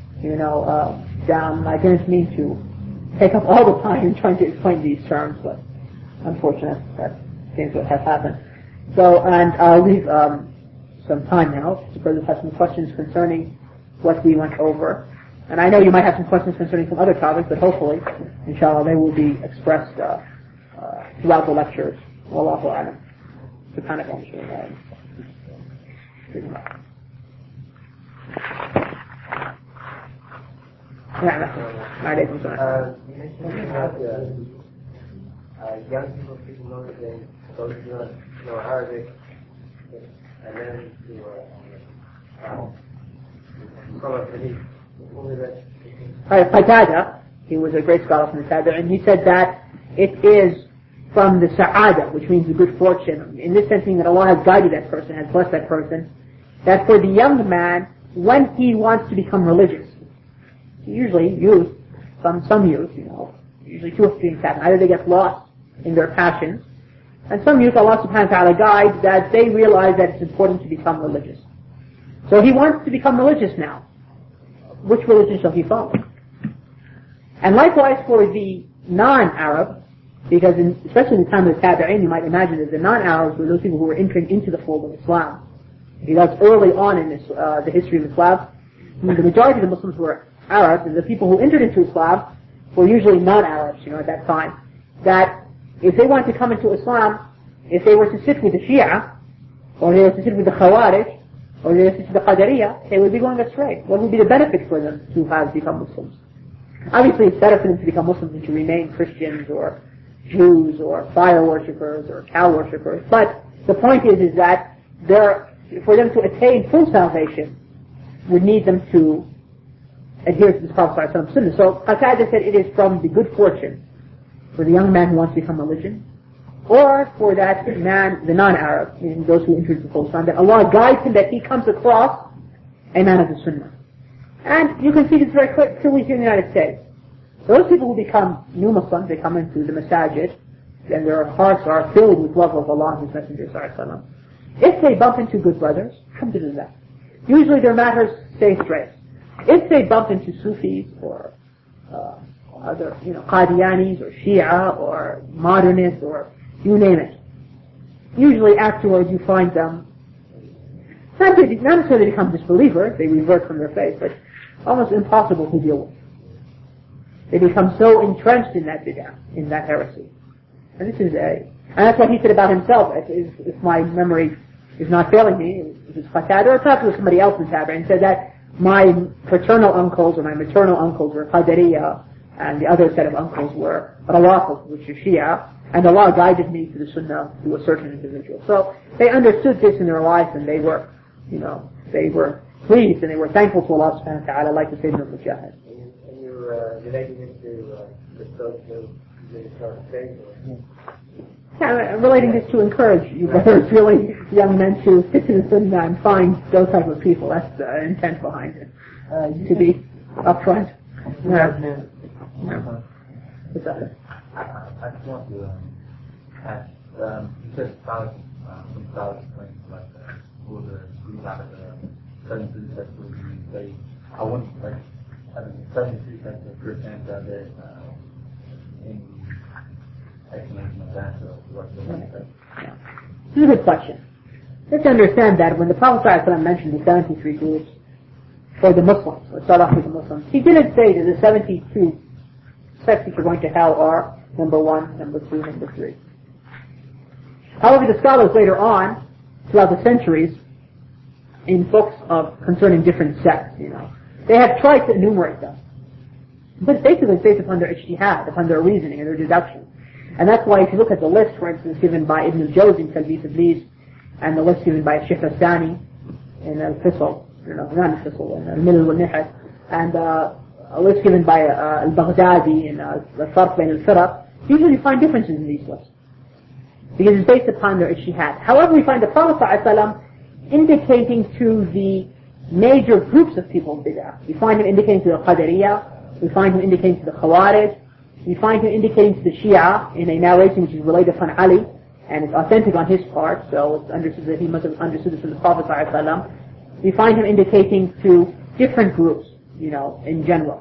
down. I didn't mean to take up all the time in trying to explain these terms, but unfortunate, that seems what has happened. So, and I'll leave some time now to brothers have some questions concerning what we went over. And I know you might have some questions concerning some other topics, but hopefully, inshallah, they will be expressed throughout the lectures. Wallahu a'lam. Subhanaka wa ta'ala. You mentioned about young people know that they go to know Arabic and then to follow hadith. Qatada, he was a great scholar from the Tabi'in, and he said that it is from the sa'ada, which means the good fortune, in this sense meaning that Allah has guided that person, has blessed that person, that for the young man, when he wants to become religious, usually youth, some youth, usually 2 things happen. Either they get lost in their passions, and some youth, Allah subhanahu wa ta'ala guides that they realize that it's important to become religious. So he wants to become religious now. Which religion shall he follow? And likewise for the non-Arab, because especially in the time of the Tabi'in, you might imagine that the non-Arabs were those people who were entering into the fold of Islam. Because early on in the history of Islam, the majority of the Muslims were Arabs, and the people who entered into Islam were usually non-Arabs, at that time, that if they wanted to come into Islam, if they were to sit with the Shia, or they were to sit with the Khawarij, or they were to sit with the Qadariyah, they would be going astray. What would be the benefit for them to have become Muslims? Obviously, it's better for them to become Muslims than to remain Christians, or Jews, or fire worshippers, or cow worshippers. But the point is that for them to attain full salvation, would need them to adhere to the Prophet ﷺ Sunnah. So Qatada said it is from the good fortune for the young man who wants to become religion, or for that man, the non-Arab, meaning those who enter the full Islam, that Allah guides him, that he comes across a man of the Sunnah. And you can see this very clearly here in the United States. Those people who become new Muslims, they come into the masajid, and their hearts are filled with love of Allah and His Messenger ﷺ. If they bump into good brothers, alhamdulillah, usually their matters stay straight. If they bump into Sufis or other, Qadianis or Shia or modernists or you name it, usually afterwards you find them not necessarily become disbelievers, they revert from their faith, but almost impossible to deal with. They become so entrenched in that bid'ah, in that heresy. And that's what he said about himself, if my memory is not failing me, it was Qatada, or perhaps it was somebody else in Tabi'in, and said that my paternal uncles or my maternal uncles were Qadariyah, and the other set of uncles were Rawafid, which is Shia, and Allah guided me to the Sunnah to a certain individual. So they understood this in their life, and they were, they were pleased and they were thankful to Allah subhanahu wa ta'ala, like the Sayyidina al-Mujahid. And you're relating it to the social faith? Yeah, I'm relating this to encourage you brothers, really, young men to stick to the Sunnah and find those type of people. That's the intent behind it. To be upfront. What's that? I just want to ask, you said scholars, some scholars claim who the group out of the 73 sects would say, I wouldn't, out of the 73 sects of Christianity out there, any explanation of that, or what the one says? This is a good question. Let's understand that when the Prophet ﷺ mentioned the 73 groups for the Muslims, let's start off with the Muslims, he didn't say that the 72 sects which are going to hell are number 1, number 2, number 3. However, the scholars later on, throughout the centuries, in books concerning different sects, they have tried to enumerate them. But basically it's based upon their ijtihad, upon their reasoning and their deduction. And that's why if you look at the list, for instance, given by Ibn al-Jawzi in Talbis Iblis, and the list given by Shaykh al-Thani in Al-Fisl, not Al-Fisl, in Al-Milal wal-Nihal, and a list given by Al-Baghdadi in Al-Farq Bain al-Firaq, usually you find differences in these lists. Because it's based upon their ijtihad. However, we find the Prophet ﷺ indicating to the major groups of people in bid'ah. We find him indicating to the Qadariyah, we find him indicating to the Khawarij, we find him indicating to the Shia in a narration which is related upon Ali, and it's authentic on his part, so it's understood that he must have understood this from the Prophet ﷺ. We find him indicating to different groups, in general.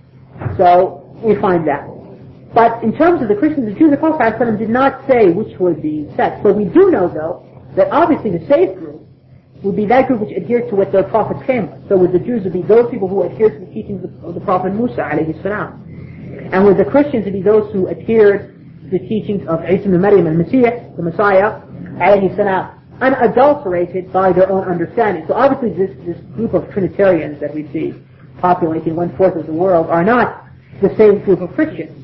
So, we find that. But in terms of the Christians and Jews, the Prophet ﷺ did not say which were the sects. But we do know, though, that obviously the saved group would be that group which adhered to what their prophets came with. So with the Jews, it would be those people who adhered to the teachings of the Prophet Musa, alayhi salam. And with the Christians, it would be those who adhered to the teachings of Isa ibn Maryam al-Masih, the Messiah, alayhi salam, unadulterated by their own understanding. So obviously this group of Trinitarians that we see populating 1/4 of the world are not the same group of Christians.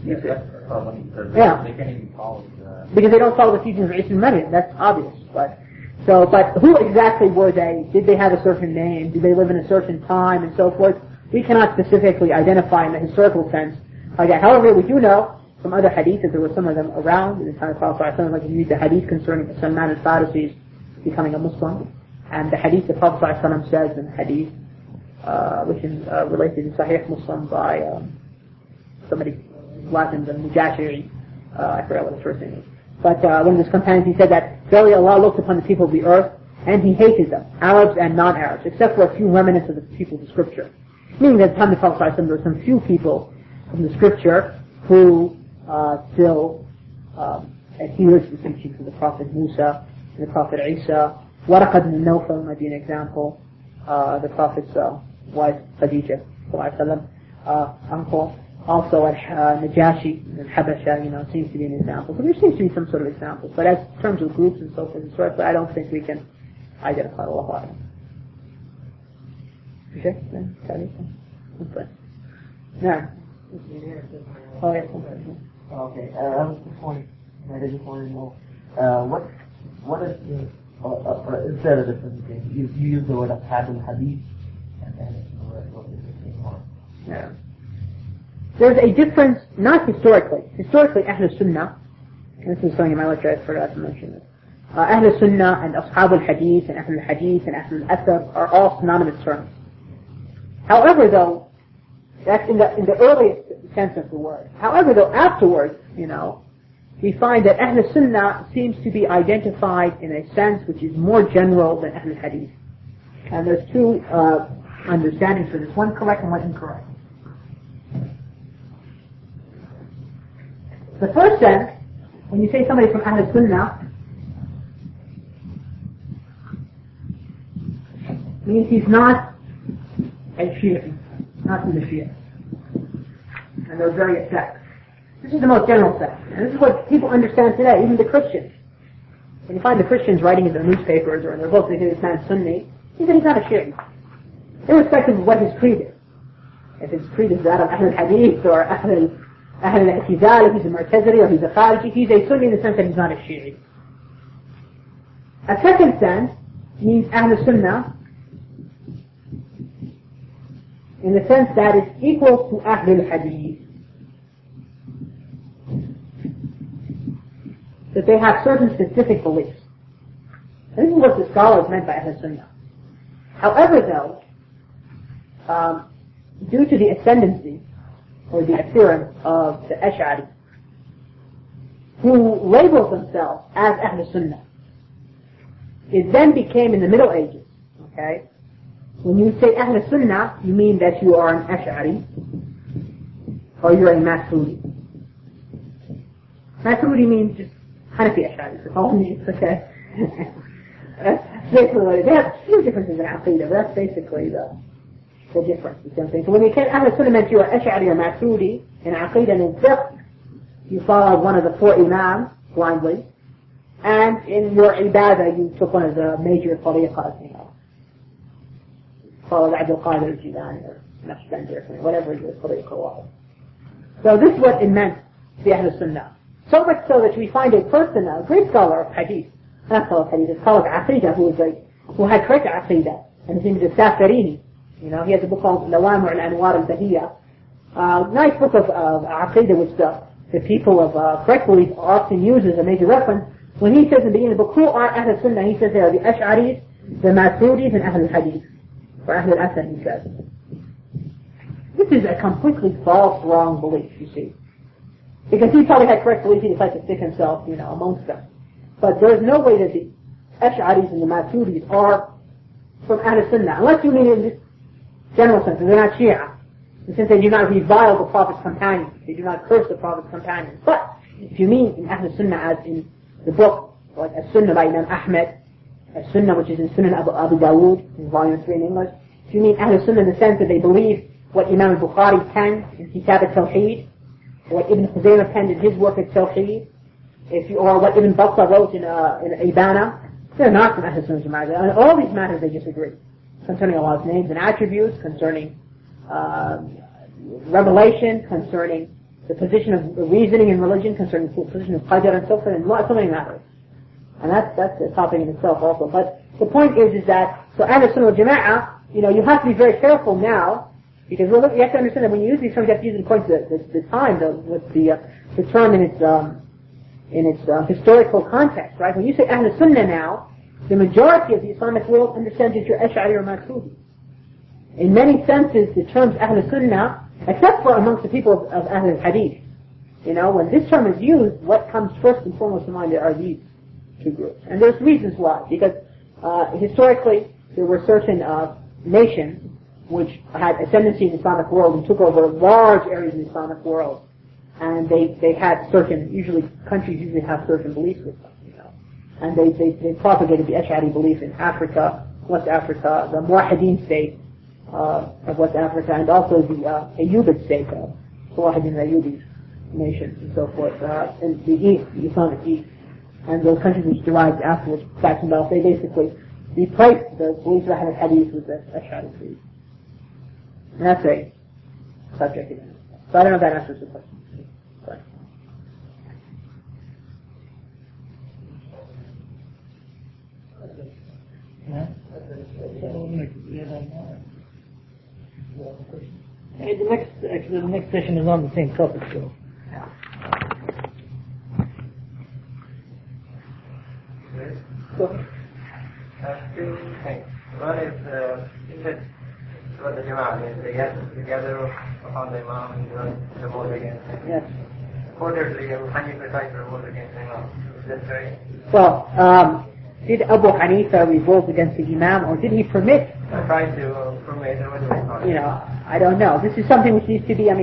Yeah. They can't even follow Because they don't follow the teachings of Isa and Maryam, that's obvious. But who exactly were they? Did they have a certain name? Did they live in a certain time and so forth? We cannot specifically identify in the historical sense. However, we do know from other hadith that there were some of them around in the time of Prophet ﷺ, like you read the hadith concerning Salman al-Farisi's becoming a Muslim, and the hadith the Prophet ﷺ says in hadith, which is related in Sahih Muslim by somebody Latin, the Mujashiri, I forgot what his first name is. But one of his companions, he said that verily Allah looked upon the people of the earth and He hated them, Arabs and non-Arabs, except for a few remnants of the people of the Scripture. Meaning that at the time of the Prophet ﷺ, there were some few people from the Scripture who still adhered to the teachings of the Prophet Musa and the Prophet Isa. Waraqad ibn Nawfal might be an example. The Prophet's wife Khadija uncle. Also Najashi in Habasha, seems to be an example. So there seems to be some sort of examples. But as in terms of groups and so forth, historically, I don't think we can identify Allah. Okay? No. Oh, yes. Okay. I just wanted to know what is is there a difference between you use the word of hadith and then what is the same one? Yeah. There's a difference, not historically. Historically, Ahl Sunnah, and this is something in my lecture I forgot to mention this. Ahl Sunnah and Ashab al-Hadith and Ahl al-Hadith and Ahl al-Athar are all synonymous terms. However, though, that's in the earliest sense of the word. However, though, afterwards, we find that Ahl Sunnah seems to be identified in a sense which is more general than Ahl al-Hadith. And there's two understandings for this, one correct and one incorrect. The first sense, when you say somebody from Ahl Sunnah, means he's not a Shia, not from the Shia. And there are various sects. This is the most general sense. And this is what people understand today, even the Christians. When you find the Christians writing in their newspapers or in their books, they say this man's Sunni, he's not a Shia. Irrespective of what his creed is. If his creed is that of Ahl al-Hadith or Ahl al-I'tizal, if he's a Mu'tazili or he's a Khariji, he's a Sunni in the sense that he's not a Shi'i. A second sense means Ahl Sunnah in the sense that it's equal to Ahl al-Hadith. That they have certain specific beliefs. And this is what the scholars meant by Ahl Sunnah. However, though, due to the ascendancy or the appearance of the Ash'ari, who labeled themselves as Ahl Sunnah, it then became in the Middle Ages, okay? When you say Ahl Sunnah, you mean that you are an Ash'ari or you're a Maturidi. Maturidi means just Hanafi Ash'ari, that's all it means, okay? That's basically, they have a few differences in Aqidah, but that's basically the difference. So when you say Ahl Sunnah meant you are Ash'ari or Maturidi in Aqidah and in Fiqh, you followed one of the four Imams blindly, and in your Ibadah you took one of the major tariqas, followed Abdul Qadir al-Jilani or Naqshbandi or something, whatever your tariqah was. So this is what it meant to be Ahl Sunnah. So much so that we find a person, a great scholar of Hadith, not scholar of Hadith, a scholar of Aqidah who had correct Aqidah, and his name is Safarini. He has a book called Lawam' al-Anwar al-Bahiyya. Nice book of Aqidah which the people of correct belief often use as a major reference. When he says in the beginning of the book, who are Ahl Sunnah, he says they are the Ash'aris, the Maturidis, and Ahl al-Hadith. Or Ahl al-Athar, he says. This is a completely false, wrong belief, you see. Because he probably had correct belief, he decided to stick himself, amongst them. But there's no way that the Ash'aris and the Maturidis are from Ahl Sunnah, unless you mean in this general sense, they're not Shia. In the sense they do not revile the Prophet's companions, they do not curse the Prophet's companions. But if you mean in Ahl Sunnah as in the book, like As-Sunnah by Imam Ahmed, As-Sunnah which is in Sunan Abu Dawood, in volume 3 in English, if you mean Ahl Sunnah in the sense that they believe what Imam al-Bukhari penned in Kitab al-Tawheed, or what Ibn Khuzaymah penned in his work at Tawheed, or what Ibn Battah wrote in Ibana, they're not from Ahl Sunnah Jama'ah. On all these matters they disagree. Concerning Allah's names and attributes, concerning revelation, concerning the position of reasoning in religion, concerning the position of qadr and so forth, and so many matters. And that's a topic in itself also. But the point is that, so Ahl Sunnah Jama'ah, you have to be very careful now, because you have to understand that when you use these terms, you have to use it according to the time, the term in its historical context, right? When you say Ahl Sunnah now, the majority of the Islamic world understands that you're Ash'ari or Maturidi. In many senses, the terms Ahl Sunnah, except for amongst the people of Ahl Hadith, when this term is used, what comes first and foremost in mind are these two groups. And there's reasons why. Because historically, there were certain nations which had ascendancy in the Islamic world and took over large areas in the Islamic world. And they had certain, countries usually have certain beliefs with them. And they propagated the Ash'ari belief in Africa, West Africa, the Muwahideen state, of West Africa, and also the Ayyubid state, Salah ibn Ayyubi's nation, and so forth, in the East, the Islamic East, and those countries which derived afterwards, back and they basically replaced the belief of Ahmad Hadith with the Ash'ari creed. And that's a subject again. So I don't know if that answers the question. Sorry. Hey, the next session is on the same topic, so. Two things. One is, you said about the Jama'ah means they get together upon the Imam and revolt against him. Yes. Quarterly, Abu Hanifa tried to revolt against the Imam. Is that right? Well, did Abu Hanifa revolt against the Imam, or did he permit? I tried to permit, or what do I call it? You know, I don't know. This is something which needs to be,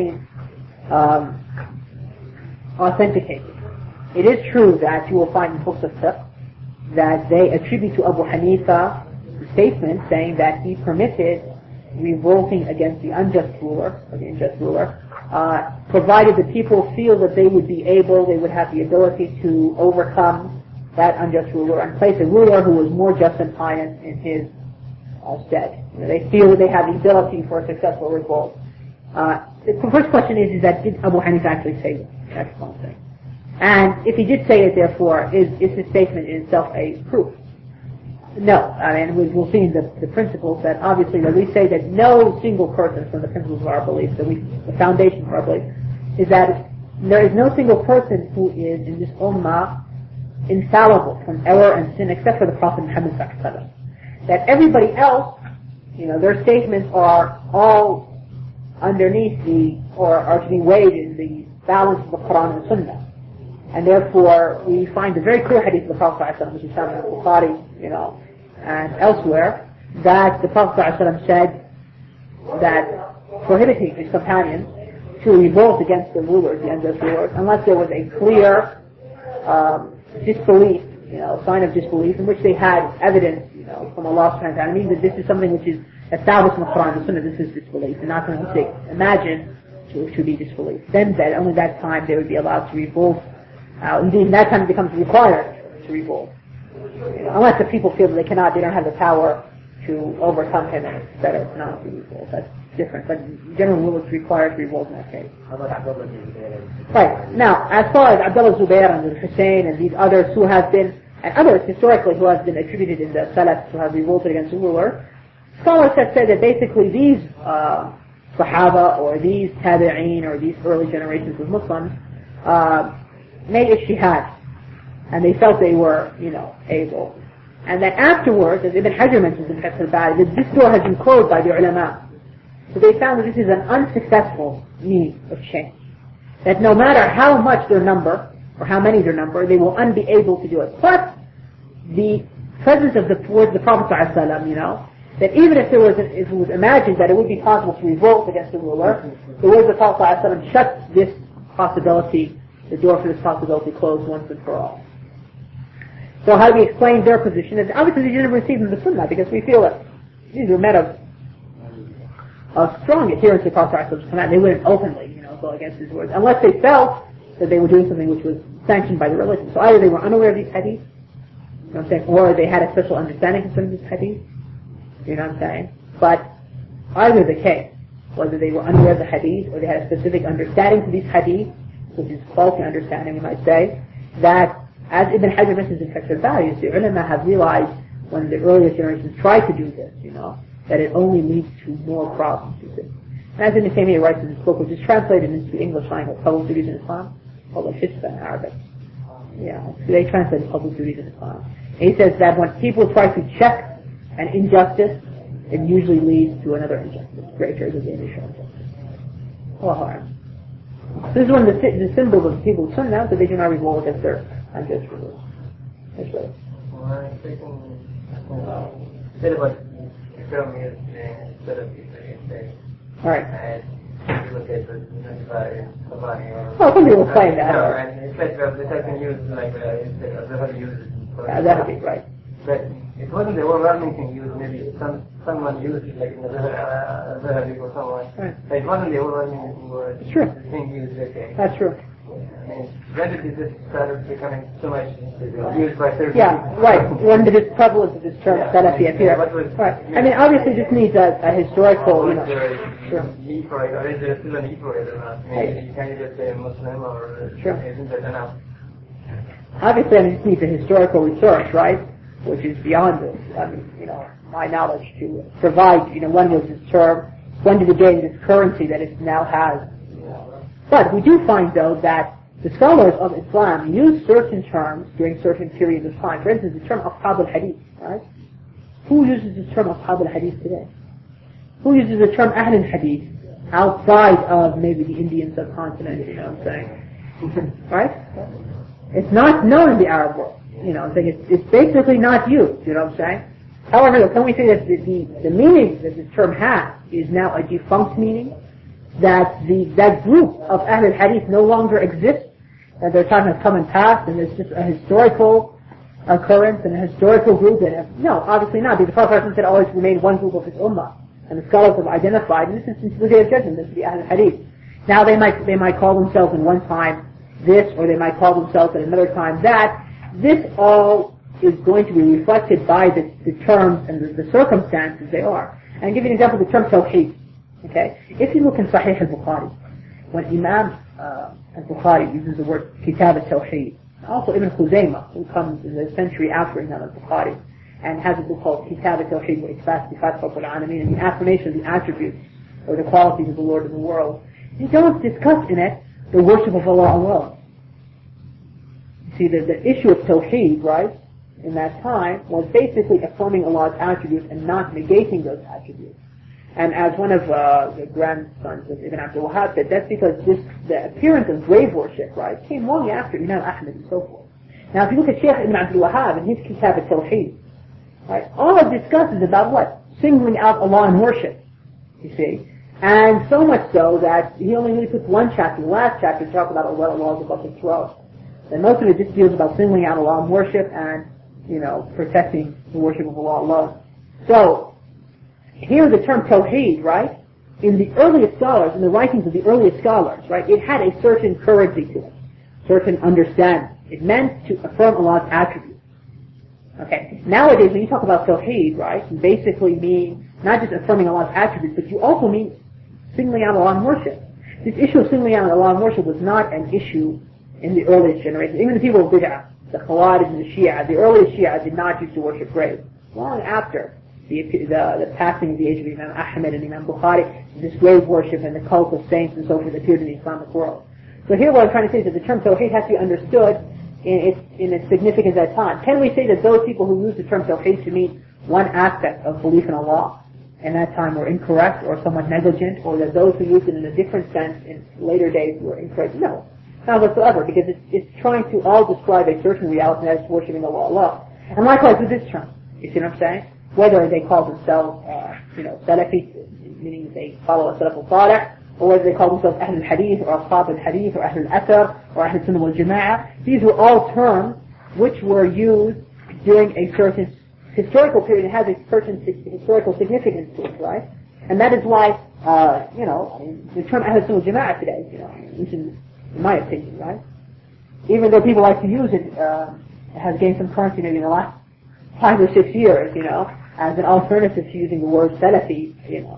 authenticated. It is true that you will find in books of fiqh that they attribute to Abu Hanifa the statement saying that he permitted revolting against the unjust ruler, or the unjust ruler, provided the people feel that they would have the ability to overcome that unjust ruler and place a ruler who was more just and pious in his stead. You know, they feel that they have the ability for a successful revolt. The first question is that did Abu Hanifa actually say this? That's one thing. And if he did say it, therefore, is his statement in itself a proof? No. I mean, we'll see in the principles that obviously that we say that no single person from the principles of our belief, the foundation of our belief, is that there is no single person who is in this ummah infallible from error and sin except for the Prophet Muhammad sallallahu alaihi wasallam. That everybody else, you know, their statements are all underneath or are to be weighed in the balance of the Quran and Sunnah. And therefore, we find a very clear hadith of the Prophet ﷺ, which is found in Bukhari, you know, and elsewhere, that the Prophet ﷺ said that prohibiting his companions to revolt against the rulers, the unjust rulers, unless there was a clear disbelief, you know, sign of disbelief, in which they had evidence, you know, from Allah subhanahu wa ta'ala. I mean that this is something which is established in the Quran and Sunnah, this is disbelief, and not something which they imagine to be disbelief. Then only that time they would be allowed to revolt. Indeed, in that time it becomes required to revolt. You know, unless the people feel that they don't have the power to overcome him, and it's better not to revolt. That's different. But in general rule, it's required to revolt in that case. How about Abdullah Zubayr? Right. Now, as far as Abdullah Zubayr and Hussein and these others who have been, and others historically who have been attributed in the Salaf to have revolted against the ruler, scholars have said that basically these Sahaba or these Tabi'een or these early generations of Muslims made ijtihad, and they felt they were, you know, able. And then afterwards, as Ibn Hajar mentions in Fath al-Bari, that this door has been closed by the ulama. So they found that this is an unsuccessful means of change. That no matter how much their number, or how many their number, they will be able to do it. Plus, the presence of the Prophet ﷺ, you know, that even if it was imagined that it would be possible to revolt against the ruler, the words of the Prophet ﷺ shut this possibility, the door for this possibility closed once and for all. So how do we explain their position? And obviously they didn't receive them the Sunnah, because we feel that these were men of strong adherence to the Prophet's command. They wouldn't openly, you know, go against his words, unless they felt that they were doing something which was sanctioned by the religion. So either they were unaware of these hadiths, you know what I'm saying, or they had a special understanding concerning these hadiths, you know what I'm saying? But either the case, whether they were unaware of the hadith, or they had a specific understanding to these hadiths, which is faulty understanding, we might say, that, as Ibn Hajar mentions in Fath al-Bari, the ulama have realized when the earlier generations tried to do this, you know, that it only leads to more problems, you see. And as Ibn Taymiyyah writes in his book, which is translated into English language, Public Duties in Islam, called Al-Hisba in Arabic. Yeah, so they translate Public Duties in Islam. And he says that when people try to check an injustice, it usually leads to another injustice, greater than the initial injustice. Allahu Akbar. This is one of the symbols of the people of Sunnah, that they do not revolt against their unjust rulers. That's right. Alright. Oh, some people claim that. No, and especially the second use, like, that would be right. but it wasn't the overwhelming thing used. Maybe someone used it like in the Zahabi or someone. Right. But it wasn't the overwhelming word. Sure. Thing used. Okay. That's true. I mean, when did this started becoming so much used by certain Yeah, people? right. When did this prevalence of this term Salafi appear? What was, Right. I mean, obviously this needs a historical, you know. Sure. Need for it, or is there still a need for it or not? Maybe you can't just say Muslim or Sure. isn't that enough? Obviously, I mean, this needs a historical research, right? Which is beyond this. I mean, you know, my knowledge to provide, you know, when was this term, when did it gain this currency that it now has. But we do find, though, that the scholars of Islam use certain terms during certain periods of time. For instance, the term Ashab al-Hadith, right? Who uses the term Ashab al-Hadith today? Who uses the term Ahl al-Hadith outside of maybe the Indian subcontinent, you know what I'm saying? Right? It's not known in the Arab world. You know, I'm saying it's basically not used, you know what I'm saying? However, can we say that the meaning that this term has is now a defunct meaning? That that group of Ahl al-Hadith no longer exists, that their time has come and passed, and it's just a historical occurrence and a historical group. No, obviously not, because the Prophet said always remain one group of his ummah, and the scholars have identified, in this instance, the day of judgment, this is the Ahl al-Hadith. Now they might call themselves in one time this, or they might call themselves at another time that. This all is going to be reflected by the terms and the circumstances they are. And I'll give you an example of the term Tawheed. Okay? If you look in Sahih al-Bukhari, when Imam al-Bukhari uses the word Kitab al-Tawheed, also Ibn Khuzaymah, who comes in the century after Imam al-Bukhari, and has a book called Kitab al-Tawheed, where Sifat Rabbul Alameen, and the affirmation of the attributes or the qualities of the Lord of the world. They don't discuss in it the worship of Allah alone. See, the issue of Tawheed, right, in that time, was basically affirming Allah's attributes and not negating those attributes. And as one of the grandsons of Ibn Abdul Wahhab said, that's because the appearance of grave worship, right, came long after Imam Ahmad and so forth. Now, if you look at Shaykh Ibn Abdul Wahhab and his Kitab al-Tawheed, right, all it discusses about what? Singling out Allah in worship, you see. And so much so that he only really puts one chapter, the last chapter, to talk about Allah is above his throne. And most of it just deals about singling out Allah in worship and, you know, protecting the worship of Allah alone. So, here the term Tawheed, right, in the earliest scholars, in the writings of the earliest scholars, right, it had a certain currency to it, certain understanding. It meant to affirm Allah's attributes. Okay, nowadays when you talk about Tawheed, right, you basically mean not just affirming Allah's attributes, but you also mean singling out Allah in worship. This issue of singling out Allah in worship was not an issue in the earliest generation. Even the people of Bid'ah, the Khawarij and the Shia, the earliest Shia did not used to worship graves. Long after the passing of the age of Imam Ahmad and Imam Bukhari, this grave worship and the cult of saints and so forth appeared in the Islamic world. So here what I'm trying to say is that the term Tawheed has to be understood in its significance at that time. Can we say that those people who use the term Tawheed to mean one aspect of belief in Allah in that time were incorrect or somewhat negligent, or that those who used it in a different sense in later days were incorrect? No. Not whatsoever, because it's trying to all describe a certain reality, that is worshiping Allah alone. And likewise with this term, you see what I'm saying? Whether they call themselves, Salafi, meaning they follow a Salaf al-Salih, or whether they call themselves Ahl al-Hadith, or Ashab al-Hadith, or Ahl al-Athar, or Ahl al-Sunnah wal-Jama'ah, these were all terms which were used during a certain historical period. It has a certain historical significance to it, right? And that is why, the term Ahl al-Sunnah wal-Jama'ah today, which is, in my opinion, right? Even though people like to use it, it has gained some currency maybe in the last 5 or 6 years, as an alternative to using the word Salafi,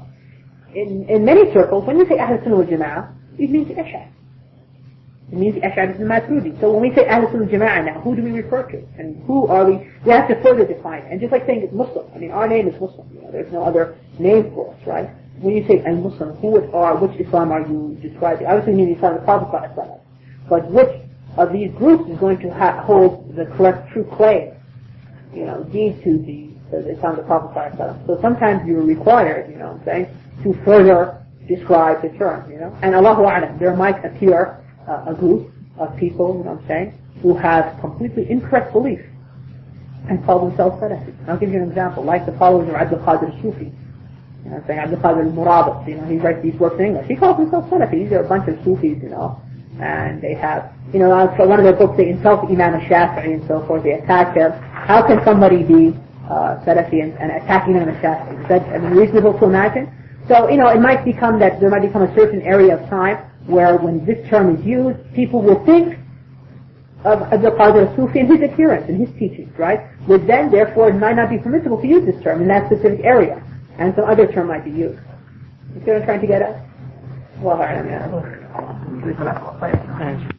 In many circles, when you say Ahl Sunnah wal Jama'ah, it means the Ash'ari. It means the Ash'ari and the Maturidi. So when we say Ahl Sunnah wal Jama'ah now, who do we refer to? And who are we? We have to further define it. And just like saying it's Muslim, our name is Muslim. There's no other name for us, right? When you say al-Muslim, which Islam are you describing? Obviously you mean the Islam of the Prophet ﷺ. But which of these groups is going to hold the correct, true claim, deed to the Islam of the Prophet ﷺ? So sometimes you're required, to further describe the term, And Allahu A'lam, there might appear a group of people, who have completely incorrect belief and call themselves Salafi. I'll give you an example, like the followers of Abdul Qadir al-Sufi. Abdul Qadir al-Murabit, he writes these works in English. He calls himself Salafi. These are a bunch of Sufis, and they have, for one of their books, they insult Imam al-Shafi'i and so forth, they attack him. How can somebody be Salafi and attacking Imam al-Shafi'i? Is that reasonable to imagine? So, it might become that there might become a certain area of time where when this term is used, people will think of Abdul Qadir al-Sufi and his adherents and his teachings, right? Which then, therefore, it might not be permissible to use this term in that specific area, and some other term might be used. You see what I'm trying to get at? Well, all right,